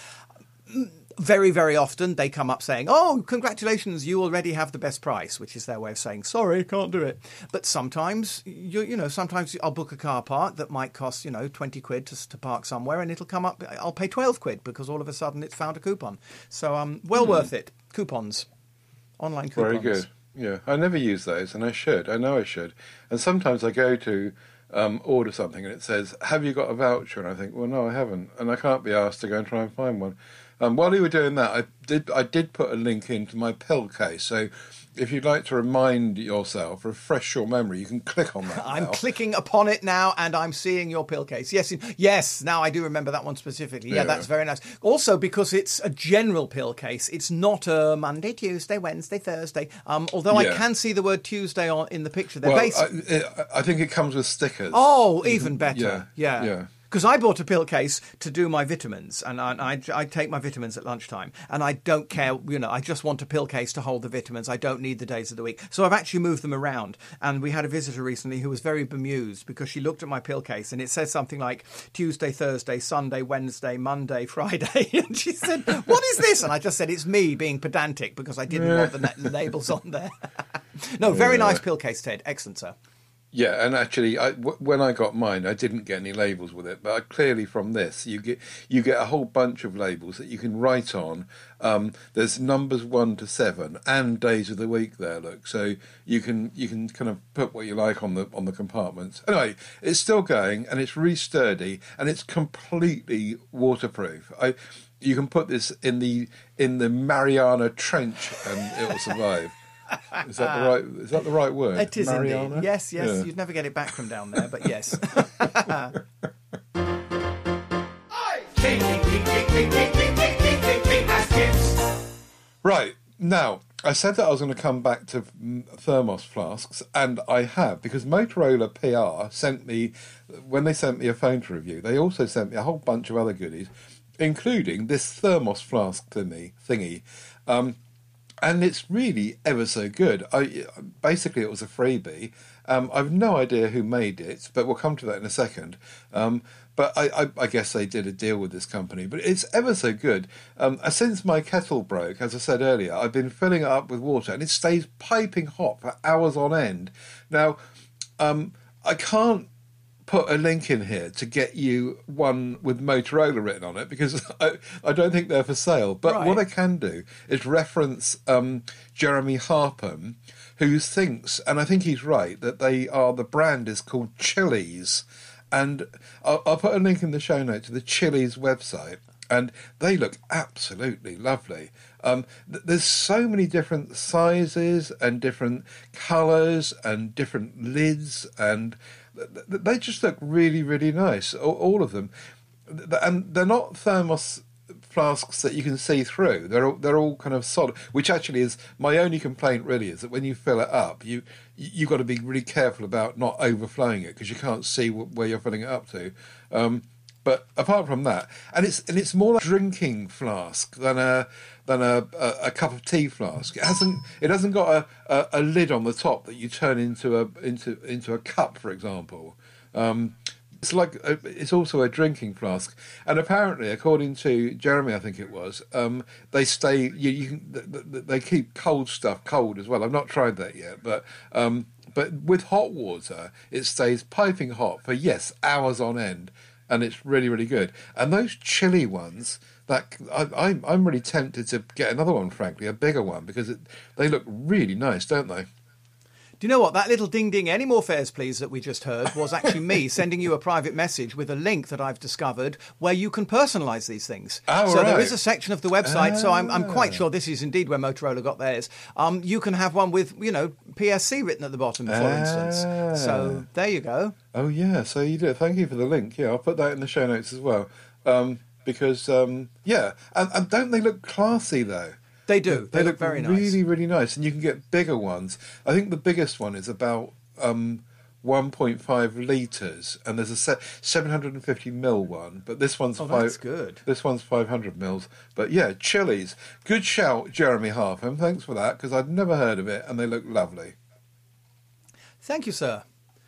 very, very often they come up saying, oh, congratulations, you already have the best price, which is their way of saying, sorry, can't do it. But sometimes, you you know, sometimes I'll book a car park that might cost, you know, twenty quid to, to park somewhere, and it'll come up, I'll pay twelve quid because all of a sudden it's found a coupon. So um, well mm. worth it. Coupons. Online coupons. Very good. Yeah, I never use those, and I should. I know I should. And sometimes I go to um, order something and it says, have you got a voucher? And I think, well, no, I haven't. And I can't be asked to go and try and find one. Um, while you were doing that, I did I did put a link into my pill case. So if you'd like to remind yourself, refresh your memory, you can click on that. I'm now. clicking upon it now, and I'm seeing your pill case. Yes, yes. Now I do remember that one specifically. Yeah, Yeah. that's very nice. Also, because it's a general pill case, it's not a Monday, Tuesday, Wednesday, Thursday. Um, although Yeah. I can see the word Tuesday on in the picture. They're Well, based. I, I think it comes with stickers. Oh, even better. Yeah, Yeah. yeah. Because I bought a pill case to do my vitamins, and I, I, I take my vitamins at lunchtime, and I don't care, you know, I just want a pill case to hold the vitamins. I don't need the days of the week. So I've actually moved them around. And we had a visitor recently who was very bemused because she looked at my pill case and it says something like Tuesday, Thursday, Sunday, Wednesday, Monday, Friday. And she said, what is this? And I just said, it's me being pedantic because I didn't want the na- labels on there. No, very Yeah. nice pill case, Ted. Excellent, sir. Yeah, and actually, I, w- when I got mine, I didn't get any labels with it. But I, clearly, from this, you get you get a whole bunch of labels that you can write on. Um, there's numbers one to seven and days of the week there. Look, so you can you can kind of put what you like on the on the compartments. Anyway, it's still going, and it's really sturdy, and it's completely waterproof. I you can put this in the in the Mariana Trench, and it will survive. Is that the right? Is that the right word? It is Mariana? indeed. Yes, yes. Yeah. You'd never get it back from down there, but yes. Right, now, I said that I was going to come back to mm, thermos flasks, and I have, because Motorola P R sent me, when they sent me a phone to review, they also sent me a whole bunch of other goodies, including this thermos flask thingy. thingy. Um, and it's really ever so good. I Basically, it was a freebie. Um, I've no idea who made it, but we'll come to that in a second. Um, but I, I, I guess they did a deal with this company. But it's ever so good. Um, since my kettle broke, as I said earlier, I've been filling it up with water, and it stays piping hot for hours on end. Now, um, I can't put a link in here to get you one with Motorola written on it because I, I don't think they're for sale. But Right. what I can do is reference um, Jeremy Harpham, who thinks, and I think he's right, that they are, the brand is called Chili's. And I'll, I'll put a link in the show note to the Chili's website. And they look absolutely lovely. Um, th- there's so many different sizes and different colours and different lids, and th- th- they just look really, really nice, all, all of them. Th- And they're not thermos flasks that you can see through. They're all, they're all kind of solid, which actually is my only complaint. Really, is that when you fill it up, you you got to be really careful about not overflowing it because you can't see wh- where you're filling it up to. Um, but apart from that, and it's and it's more like a drinking flask than a than a, a, a cup of tea flask. It hasn't it hasn't got a, a, a lid on the top that you turn into a into into a cup, for example. Um, it's like a, it's also a drinking flask, and apparently, according to Jeremy, I think it was, um, they stay. You, you can, they keep cold stuff cold as well. I've not tried that yet, but. Um, But with hot water, it stays piping hot for, yes, hours on end, and it's really, really good. And those chilly ones, that I, I, I'm really tempted to get another one, frankly, a bigger one, because it, they look really nice, don't they? Do you know what? That little ding ding, any more fares please, that we just heard was actually me sending you a private message with a link that I've discovered where you can personalise these things. Oh, so right. there is a section of the website, Ah. so I'm, I'm quite sure this is indeed where Motorola got theirs. Um, you can have one with, you know, P S C written at the bottom, for Ah. instance. So there you go. Oh, yeah, so you do. Thank you for the link. Yeah, I'll put that in the show notes as well. Um, because, um, yeah, and, and don't they look classy, though? They do. They, They, look, look very really, nice. really nice. And you can get bigger ones. I think the biggest one is about um, one point five litres, and there's a se- seven hundred fifty mil one, but this one's Oh, five. that's good. This one's five hundred mils. But yeah, Chili's. Good shout, Jeremy Harpham. Thanks for that, because I'd never heard of it, and they look lovely. Thank you, sir.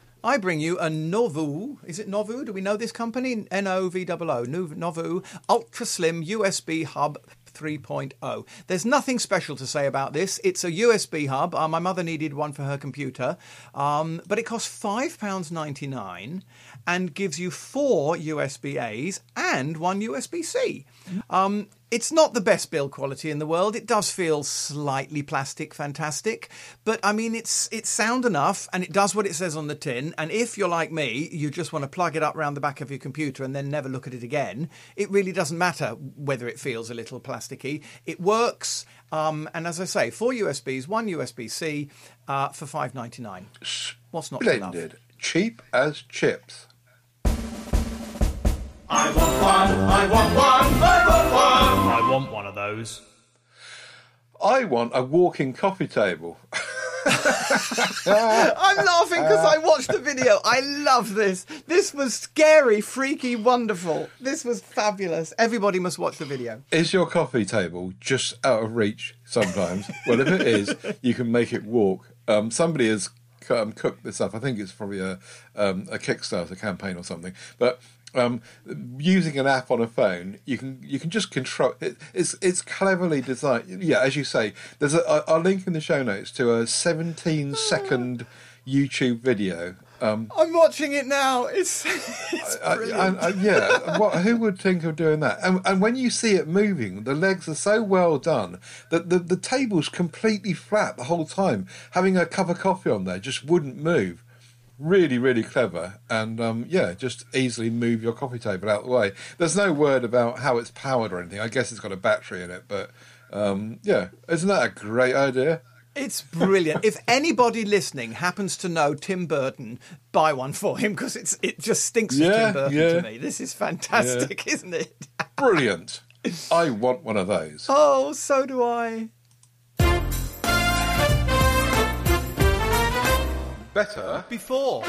I bring you a Novu. Is it Novu? Do we know this company? N O V O O. Novu Ultra Slim U S B Hub three point oh. There's nothing special to say about this. It's a U S B hub. Uh, my mother needed one for her computer. Um, but it costs five pounds ninety-nine and gives you four U S B A's and one U S B C. Um, it's not the best build quality in the world. It does feel slightly plastic fantastic. But, I mean, it's it's sound enough and it does what it says on the tin. And if you're like me, you just want to plug it up around the back of your computer and then never look at it again, it really doesn't matter whether it feels a little plasticky. It works. Um, and as I say, four U S Bs, one U S B C uh, for five pounds ninety-nine. What's not to love? Splendid. Cheap as chips. I want one, I want one, I want one. I want one of those. I want a walking coffee table. I'm laughing because I watched the video. I love this. This was scary, freaky, wonderful. This was fabulous. Everybody must watch the video. Is your coffee table just out of reach sometimes? Well, if it is, you can make it walk. Um, somebody has um, cooked this up. I think it's probably a, um, a Kickstarter campaign or something. But um, using an app on a phone, you can you can just control it. It's it's cleverly designed. Yeah, as you say, there's a. I'll link in the show notes to a seventeen second YouTube video. Um, I'm watching it now. It's, it's I, brilliant. I, I, yeah, what, who would think of doing that? And, and when you see it moving, the legs are so well done that the, the table's completely flat the whole time. Having a cup of coffee on there just wouldn't move. Really, really clever. And, um, yeah, just easily move your coffee table out of the way. There's no word about how it's powered or anything. I guess it's got a battery in it. But, um, yeah, isn't that a great idea? It's brilliant. If anybody listening happens to know Tim Burton, buy one for him because it's it just stinks of Yeah, Tim Burton yeah. to me. This is fantastic, isn't it? Brilliant. I want one of those. Oh, so do I. Better Before.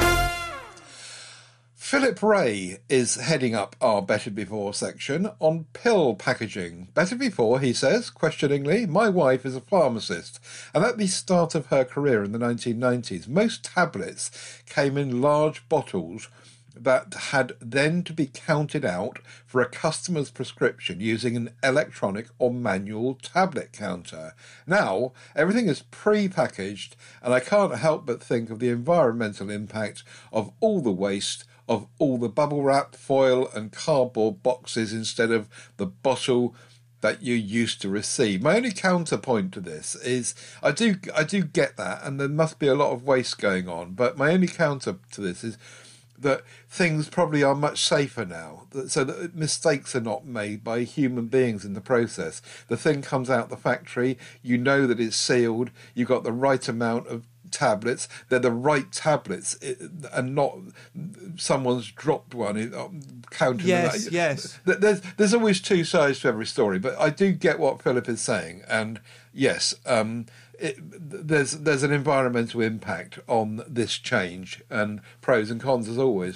Philip Ray is heading up our Better Before section on pill packaging. Better Before, he says, questioningly, my wife is a pharmacist, and at the start of her career in the nineteen nineties, most tablets came in large bottles that had then to be counted out for a customer's prescription using an electronic or manual tablet counter. Now, everything is pre-packaged, and I can't help but think of the environmental impact of all the waste of all the bubble wrap, foil and cardboard boxes instead of the bottle that you used to receive. My only counterpoint to this is I do I do get that, and there must be a lot of waste going on, but my only counter to this is that things probably are much safer now, so that mistakes are not made by human beings in the process. The thing comes out the factory, you know that it's sealed, you've got the right amount of tablets, they're the right tablets, and not someone's dropped one counting Yes, them. yes. There's, there's always two sides to every story, but I do get what Philip is saying, and yes, um, it, there's there's an environmental impact on this change, and pros and cons as always.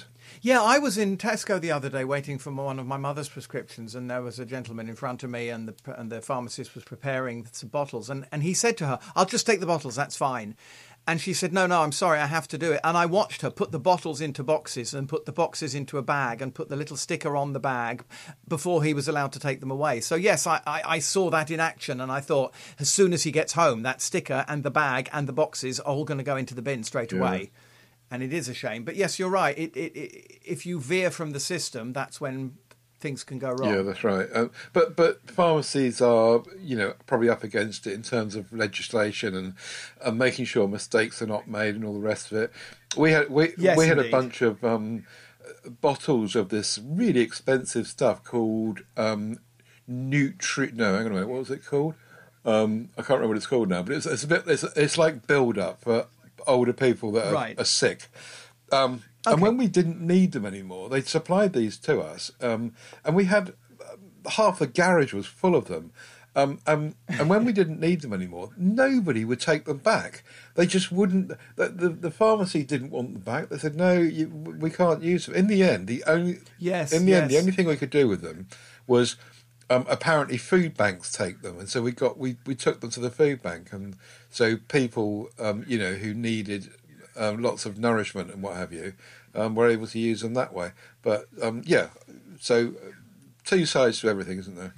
Yeah, I was in Tesco the other day waiting for one of my mother's prescriptions, and there was a gentleman in front of me, and the and the pharmacist was preparing some bottles, and, and he said to her, "I'll just take the bottles, that's fine." And she said, no, no, I'm sorry, I have to do it. And I watched her put the bottles into boxes and put the boxes into a bag and put the little sticker on the bag before he was allowed to take them away. So, yes, I, I, I saw that in action, and I thought as soon as he gets home, that sticker and the bag and the boxes are all going to go into the bin straight Yeah. away. And it is a shame. But, yes, you're right. It, it, it, if you veer from the system, that's when things can go wrong. Yeah, that's right. Uh, but but pharmacies are, you know, probably up against it in terms of legislation and, and making sure mistakes are not made and all the rest of it. We had we Yes, we had indeed. a bunch of um, bottles of this really expensive stuff called um, Nutri. No, hang on a minute. What was it called? Um, I can't remember what it's called now. But it's, it's a bit. It's, it's like build up for older people that are, Right. are sick. Um, Okay. And when we didn't need them anymore, they supplied these to us, um, and we had uh, half the garage was full of them. Um, um, and when we didn't need them anymore, nobody would take them back. They just wouldn't. The, the, the pharmacy didn't want them back. They said, "No, you, we can't use them." In the end, the only Yes, in the end, the yes. only thing we could do with them was um, apparently food banks take them, and so we got we, we took them to the food bank, and so people um, you know who needed um, lots of nourishment and what have you um, were able to use them that way. But um, yeah, so uh, two sides to everything, isn't there?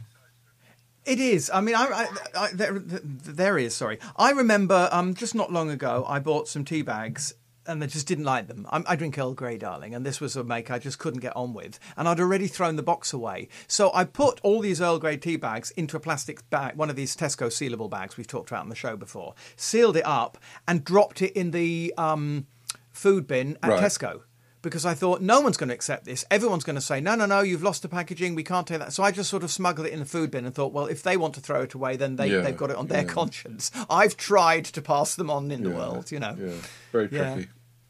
It is. I mean, I, I, I, there, there is. Sorry, I remember um, just not long ago, I bought some tea bags, and I just didn't like them. I, I drink Earl Grey, darling, and this was a make I just couldn't get on with, and I'd already thrown the box away. So I put all these Earl Grey tea bags into a plastic bag, one of these Tesco sealable bags we've talked about on the show before, sealed it up, and dropped it in the um, food bin at Right. Tesco. Because I thought, no one's going to accept this. Everyone's going to say, no, no, no, you've lost the packaging. We can't take that. So I just sort of smuggled it in the food bin and thought, well, if they want to throw it away, then they, Yeah, they've got it on their yeah. conscience. I've tried to pass them on in the Yeah, world, you know. Yeah, very Yeah. tricky.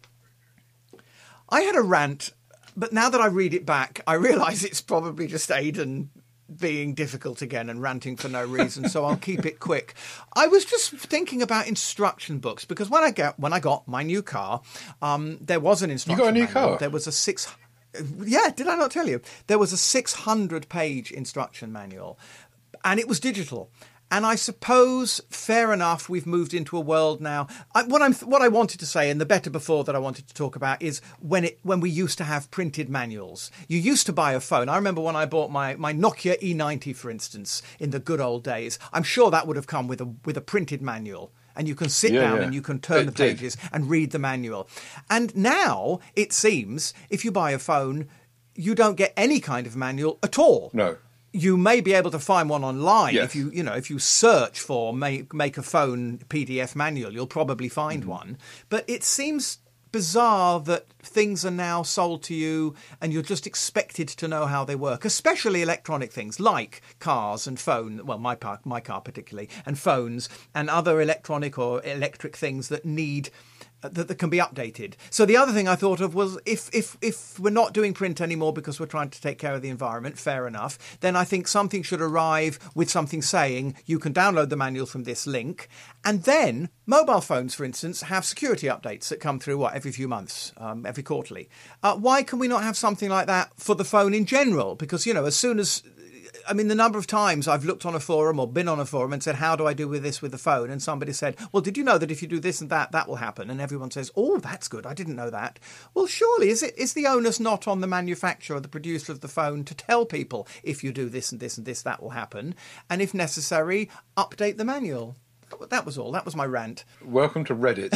I had a rant, but now that I read it back, I realise it's probably just Aidan being difficult again and ranting for no reason, so I'll keep it quick. I was just thinking about instruction books, because when I got when I got my new car, um, there was an instruction got a new manual. car? There was a six. Yeah, did I not tell you? There was a six hundred page instruction manual, and it was digital. And I suppose, fair enough, we've moved into a world now. I, what I'm, what I wanted to say, and the better before that I wanted to talk about, is when it when we used to have printed manuals. You used to buy a phone. I remember when I bought my, my Nokia E ninety, for instance, in the good old days. I'm sure that would have come with a with a printed manual. And you can sit Yeah, down yeah. and you can turn It the did. pages and read the manual. And now, it seems, if you buy a phone, you don't get any kind of manual at all. No. You may be able to find one online. Yes. If you, you know, if you search for make, make a phone P D F manual, you'll probably find Mm-hmm. one. But it seems bizarre that things are now sold to you and you're just expected to know how they work, especially electronic things like cars and phone. Well, my car, my car particularly, and phones and other electronic or electric things that need that, that can be updated. So the other thing I thought of was if if if we're not doing print anymore because we're trying to take care of the environment, fair enough, then I think something should arrive with something saying you can download the manual from this link. And then mobile phones, for instance, have security updates that come through, what, every few months, um, every quarterly. Uh, why can we not have something like that for the phone in general? Because, you know, as soon as... I mean, the number of times I've looked on a forum or been on a forum and said, how do I do with this with the phone? And somebody said, well, did you know that if you do this and that, that will happen? And everyone says, oh, that's good. I didn't know that. Well, surely, is it is the onus not on the manufacturer, the producer of the phone, to tell people if you do this and this and this, that will happen? And if necessary, update the manual. That was all. That was my rant. Welcome to Reddit.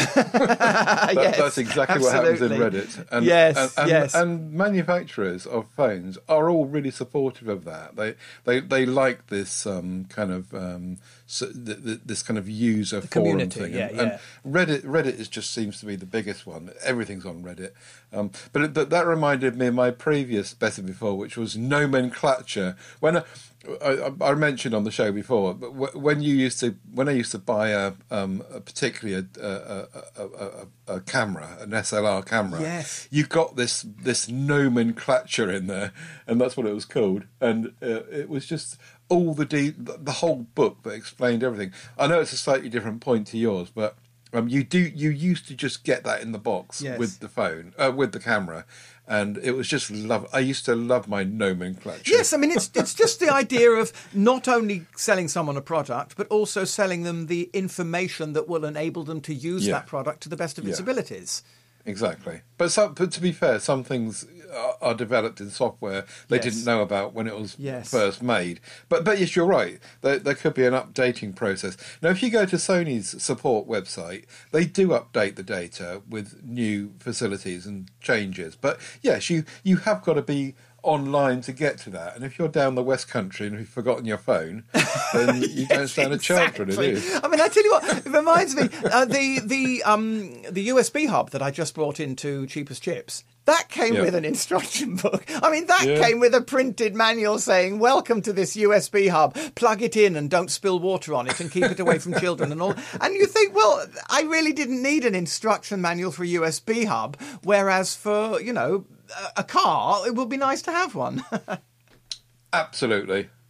that, Yes, that's exactly what happens in absolutely. Reddit. And, Yes, and, and, yes. and manufacturers of phones are all really supportive of that. They they they like this um, kind of um, so, th- th- this kind of user forum community, thing. yeah, and, yeah. and Reddit Reddit is just seems to be the biggest one. Everything's on Reddit. Um, but it, that, that reminded me of my previous Better Before, which was nomenclature. When I, I, I mentioned on the show before, but w- when you used to, when I used to buy a, um, a particularly a, a, a, a, a camera, an S L R camera, Yes. you got this this nomenclature in there, and that's what it was called, and uh, it was just all the de- the whole book that explained everything. I know it's a slightly different point to yours, but Um, you do. You used to just get that in the box Yes. with the phone, uh, with the camera, and it was just love. I used to love my nomenclature. Yes, I mean, it's it's just the idea of not only selling someone a product, but also selling them the information that will enable them to use Yeah. that product to the best of its Yeah. abilities. Exactly. But some, but to be fair, some things are, are developed in software they Yes. didn't know about when it was Yes. first made. But but yes, you're right. There, there could be an updating process. Now, if you go to Sony's support website, they do update the data with new facilities and changes. But yes, you, you have got to be online to get to that. And if you're down the West Country and you've forgotten your phone, then you don't stand a chance really, do Exactly. you? I mean, I tell you what, it reminds me uh, the the um the U S B hub that I just brought into Cheapest Chips. That came Yeah. with an instruction book. I mean, that Yeah. came with a printed manual saying, "Welcome to this U S B hub. Plug it in and don't spill water on it and keep it away from children and all." And you think, well, I really didn't need an instruction manual for a U S B hub, whereas for, you know, a- a car, it would be nice to have one. Absolutely.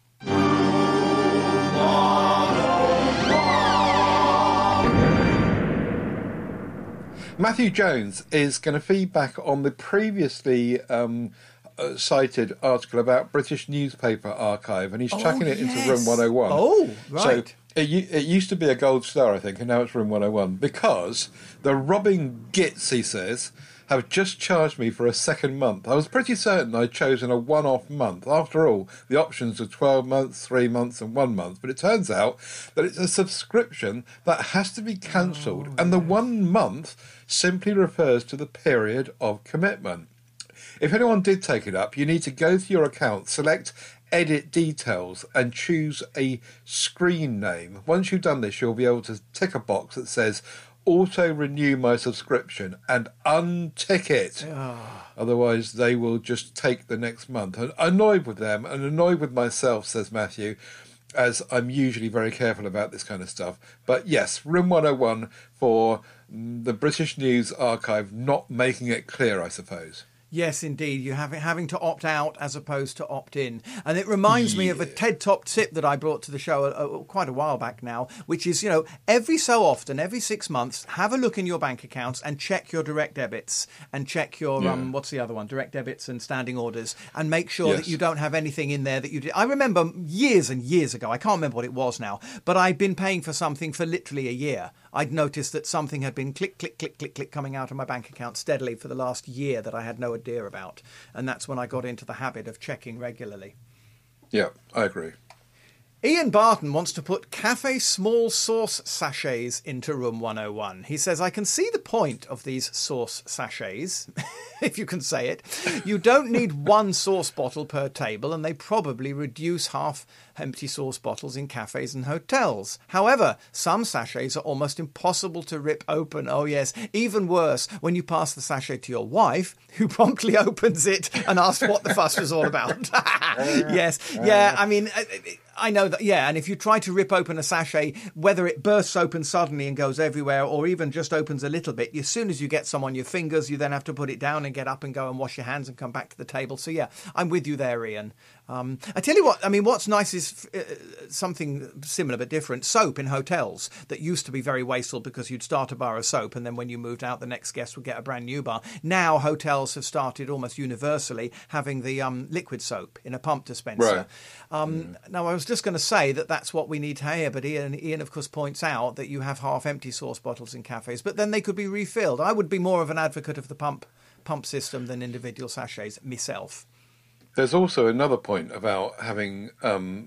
Matthew Jones is going to feedback on the previously um, uh, cited article about British Newspaper Archive, and he's chucking it into yes. Room one oh one. Oh, right. So it, u- it used to be a gold star, I think, and now it's Room one oh one, because the robbing gits, he says, have just charged me for a second month. I was pretty certain I'd chosen a one-off month. After all, the options are twelve months, three months and one month. But it turns out that it's a subscription that has to be cancelled. Oh, and the one month simply refers to the period of commitment. If anyone did take it up, you need to go to your account, select Edit Details and choose a screen name. Once you've done this, you'll be able to tick a box that says auto renew my subscription and untick it. Otherwise they will just take the next month. And annoyed with them and annoyed with myself, says Matthew, as I'm usually very careful about this kind of stuff. But yes, Room one oh one for mm, the British News Archive not making it clear, I suppose. Yes, indeed. You have having to opt out as opposed to opt in. And it reminds me of a TED Top tip that I brought to the show uh, quite a while back now, which is, you know, every so often, every six months, have a look in your bank accounts and check your direct debits and check your, Yeah. um, what's the other one, direct debits and standing orders, and make sure Yes. that you don't have anything in there that you did. I remember years and years ago, I can't remember what it was now, but I'd been paying for something for literally a year. I'd noticed that something had been click, click, click, click, click coming out of my bank account steadily for the last year that I had no idea about. And that's when I got into the habit of checking regularly. Yeah, I agree. Ian Barton wants to put cafe small sauce sachets into Room one oh one. He says, I can see the point of these sauce sachets, if you can say it. You don't need one sauce bottle per table, and they probably reduce half empty sauce bottles in cafes and hotels. However, some sachets are almost impossible to rip open. Oh yes, even worse, when you pass the sachet to your wife, who promptly opens it and asks what the fuss was all about. Yes, yeah, I mean, I, I know that, yeah, and if you try to rip open a sachet, whether it bursts open suddenly and goes everywhere, or even just opens a little bit, as soon as you get some on your fingers, you then have to put it down and get up and go and wash your hands and come back to the table. So yeah, I'm with you there, Ian. Um, I tell you what, I mean, what's nice is uh, something similar but different. Soap in hotels that used to be very wasteful because you'd start a bar of soap and then when you moved out, the next guest would get a brand new bar. Now hotels have started almost universally having the um, liquid soap in a pump dispenser. Right. Um, mm. Now, I was just going to say that that's what we need here, but Ian, Ian, of course, points out that you have half-empty sauce bottles in cafes, but then they could be refilled. I would be more of an advocate of the pump pump system than individual sachets myself. There's also another point about having um,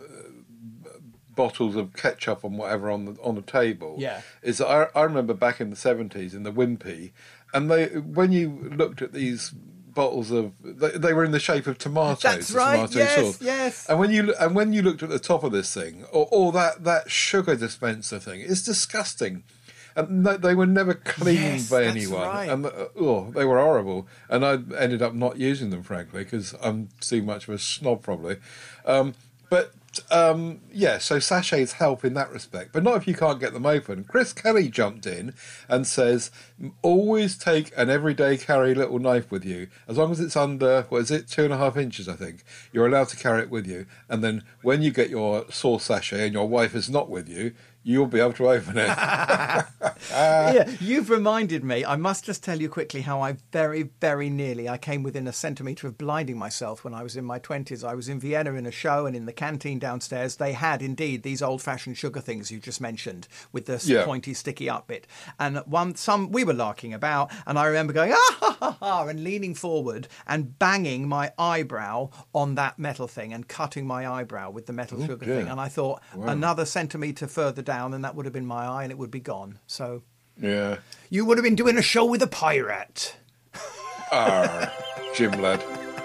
bottles of ketchup and whatever on the on the table. Yeah. Is that I, I remember back in the seventies in the Wimpy, and they when you looked at these bottles of they, they were in the shape of tomatoes. That's the right. Tomato Yes, sauce. yes. And when you and when you looked at the top of this thing, or, or that that sugar dispenser thing, it's disgusting. And they, they were never cleaned Yes, by that's anyone, right. and uh, oh, they were horrible. And I ended up not using them, frankly, because I'm too much of a snob, probably. Um, but um, yeah, so sachets help in that respect, but not if you can't get them open. Chris Kelly jumped in and says, always take an everyday carry little knife with you, as long as it's under, what is it, two and a half inches, I think. You're allowed to carry it with you, and then when you get your sauce sachet and your wife is not with you, you'll be able to open it. Yeah, you've reminded me. I must just tell you quickly how I very, very nearly I came within a centimetre of blinding myself when I was in my twenties. I was in Vienna in a show, and in the canteen downstairs they had indeed these old-fashioned sugar things you just mentioned with the Yeah. pointy, sticky up bit. And one, some we were larking about, and I remember going ah ha ha ha and leaning forward and banging my eyebrow on that metal thing and cutting my eyebrow with the metal sugar dear. thing. And I thought another centimetre further down, and that would have been my eye, and it would be gone. So. Yeah. You would have been doing a show with a pirate. Arr, Jim lad.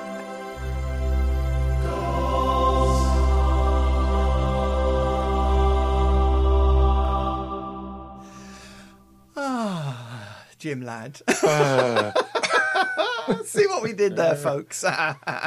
Ah, Jim lad. Uh, See what we did there, folks. Here,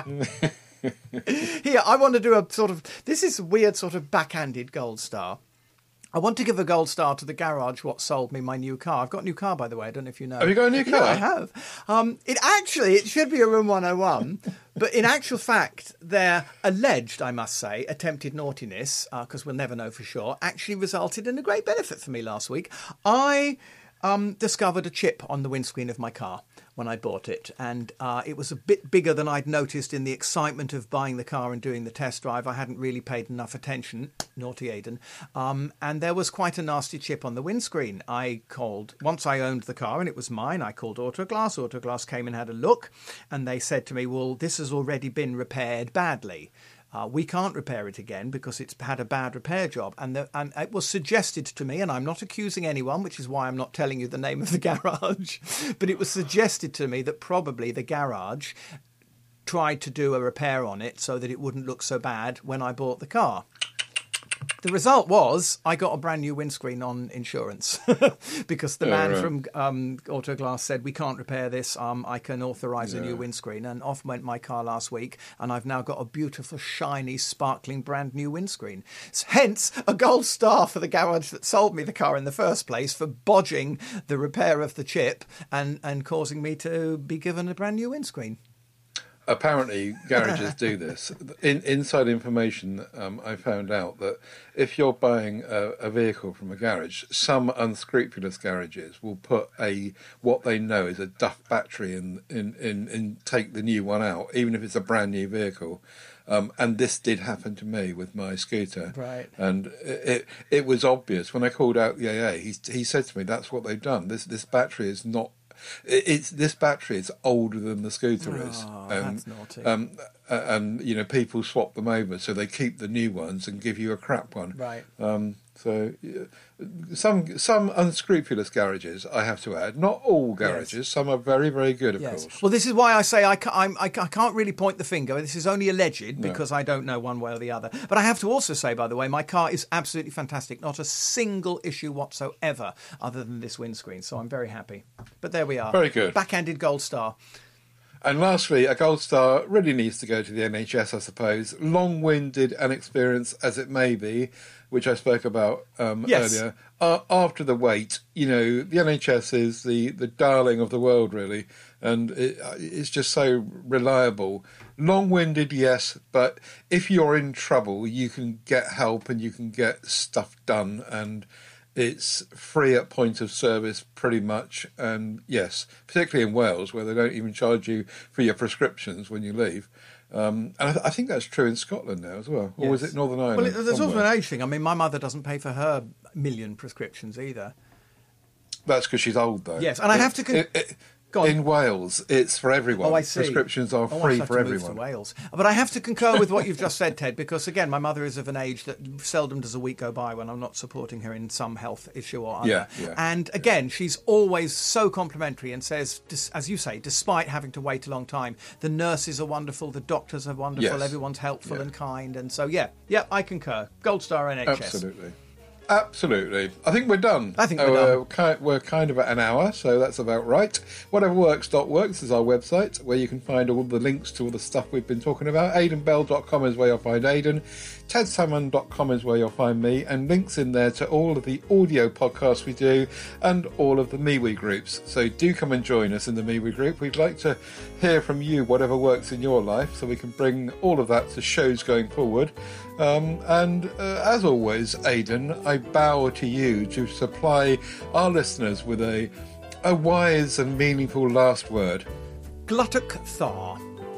I want to do a sort of, this is a weird sort of backhanded gold star. I want to give a gold star to the garage what sold me my new car. I've got a new car, by the way. I don't know if you know. Have you got a new car? Yeah, I have. Um, it actually, it should be a Room one oh one, but in actual fact, their alleged, I must say, attempted naughtiness, because uh, we'll never know for sure, actually resulted in a great benefit for me last week. I um, discovered a chip on the windscreen of my car when I bought it, and uh, it was a bit bigger than I'd noticed in the excitement of buying the car and doing the test drive. I hadn't really paid enough attention, naughty Aidan, um, and there was quite a nasty chip on the windscreen. I called, once I owned the car and it was mine, I called Autoglass. Autoglass came and had a look, and they said to me, well, this has already been repaired badly. Uh, we can't repair it again because it's had a bad repair job. And, the, and it was suggested to me, and I'm not accusing anyone, which is why I'm not telling you the name of the garage, but it was suggested to me that probably the garage tried to do a repair on it so that it wouldn't look so bad when I bought the car. The result was I got a brand new windscreen on insurance because the Oh, man right. from um, Autoglass said, we can't repair this. Um, I can authorise a Yeah. new windscreen. And off went my car last week. And I've now got a beautiful, shiny, sparkling, brand new windscreen. S- Hence, a gold star for the garage that sold me the car in the first place for bodging the repair of the chip and, and causing me to be given a brand new windscreen. Apparently, garages do this. In inside information, um, I found out that if you're buying a, a vehicle from a garage, some unscrupulous garages will put a what they know is a duff battery in in, in, in take the new one out, even if it's a brand new vehicle. Um, and this did happen to me with my scooter. Right. And it, it it was obvious when I called out the A A. He he said to me, "That's what they've done. This this battery is not." It's this battery is older than the scooter is, Oh, and that's naughty. um, uh, and you know people swap them over, so they keep the new ones and give you a crap one. Right. Um, so yeah, some some unscrupulous garages, I have to add, not all garages. Yes. Some are very very good, of Yes. course. Well, this is why I say I, ca- I'm, I, ca- I can't really point the finger. This is only alleged because I don't know one way or the other. But I have to also say, by the way, my car is absolutely fantastic. Not a single issue whatsoever other than this windscreen. So I'm very happy. But there we are. Very good. Backhanded gold star. And lastly, a gold star really needs to go to the N H S, I suppose. Long-winded and experienced as it may be, which I spoke about um, Yes. earlier. Uh, after the wait, you know, the N H S is the, the darling of the world, really, and it, it's just so reliable. Long-winded, yes, but if you're in trouble, you can get help and you can get stuff done, and it's free at point of service pretty much. And yes, particularly in Wales, where they don't even charge you for your prescriptions when you leave. Um, and I, th- I think that's true in Scotland now as well. Or was Yes. it Northern Ireland? Well, it, there's also somewhere? an age thing. I mean, my mother doesn't pay for her million prescriptions either. That's because she's old, though. Yes, and I have to con- It- it- Go on. in Wales, it's for everyone. Oh, I see. Prescriptions are Oh, free I have for to move everyone. to Wales. But I have to concur with what you've just said, Ted, because again, my mother is of an age that seldom does a week go by when I'm not supporting her in some health issue or other. Yeah, yeah. And again, she's always so complimentary and says, dis- as you say, despite having to wait a long time, the nurses are wonderful, the doctors are wonderful, Yes. everyone's helpful Yeah. and kind. And so, yeah, yeah, I concur. Gold star N H S. Absolutely. Absolutely. I think we're done. I think we're Uh, done. We're kind, we're kind of at an hour, so that's about right. whatever works dot works is our website, where you can find all the links to all the stuff we've been talking about. aidan bell dot com is where you'll find Aidan. ted salmon dot com is where you'll find me, and links in there to all of the audio podcasts we do and all of the MeWe groups. So do come and join us in the MeWe group. We'd like to hear from you, whatever works in your life, so we can bring all of that to shows going forward. Um, and uh, as always, Aidan, I bow to you to supply our listeners with a a wise and meaningful last word. Gluttock Thar.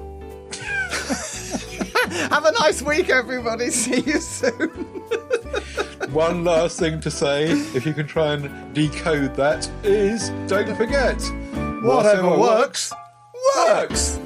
Have a nice week, everybody. See you soon. One last thing to say, if you can try and decode that, is don't forget, Whatever works, works.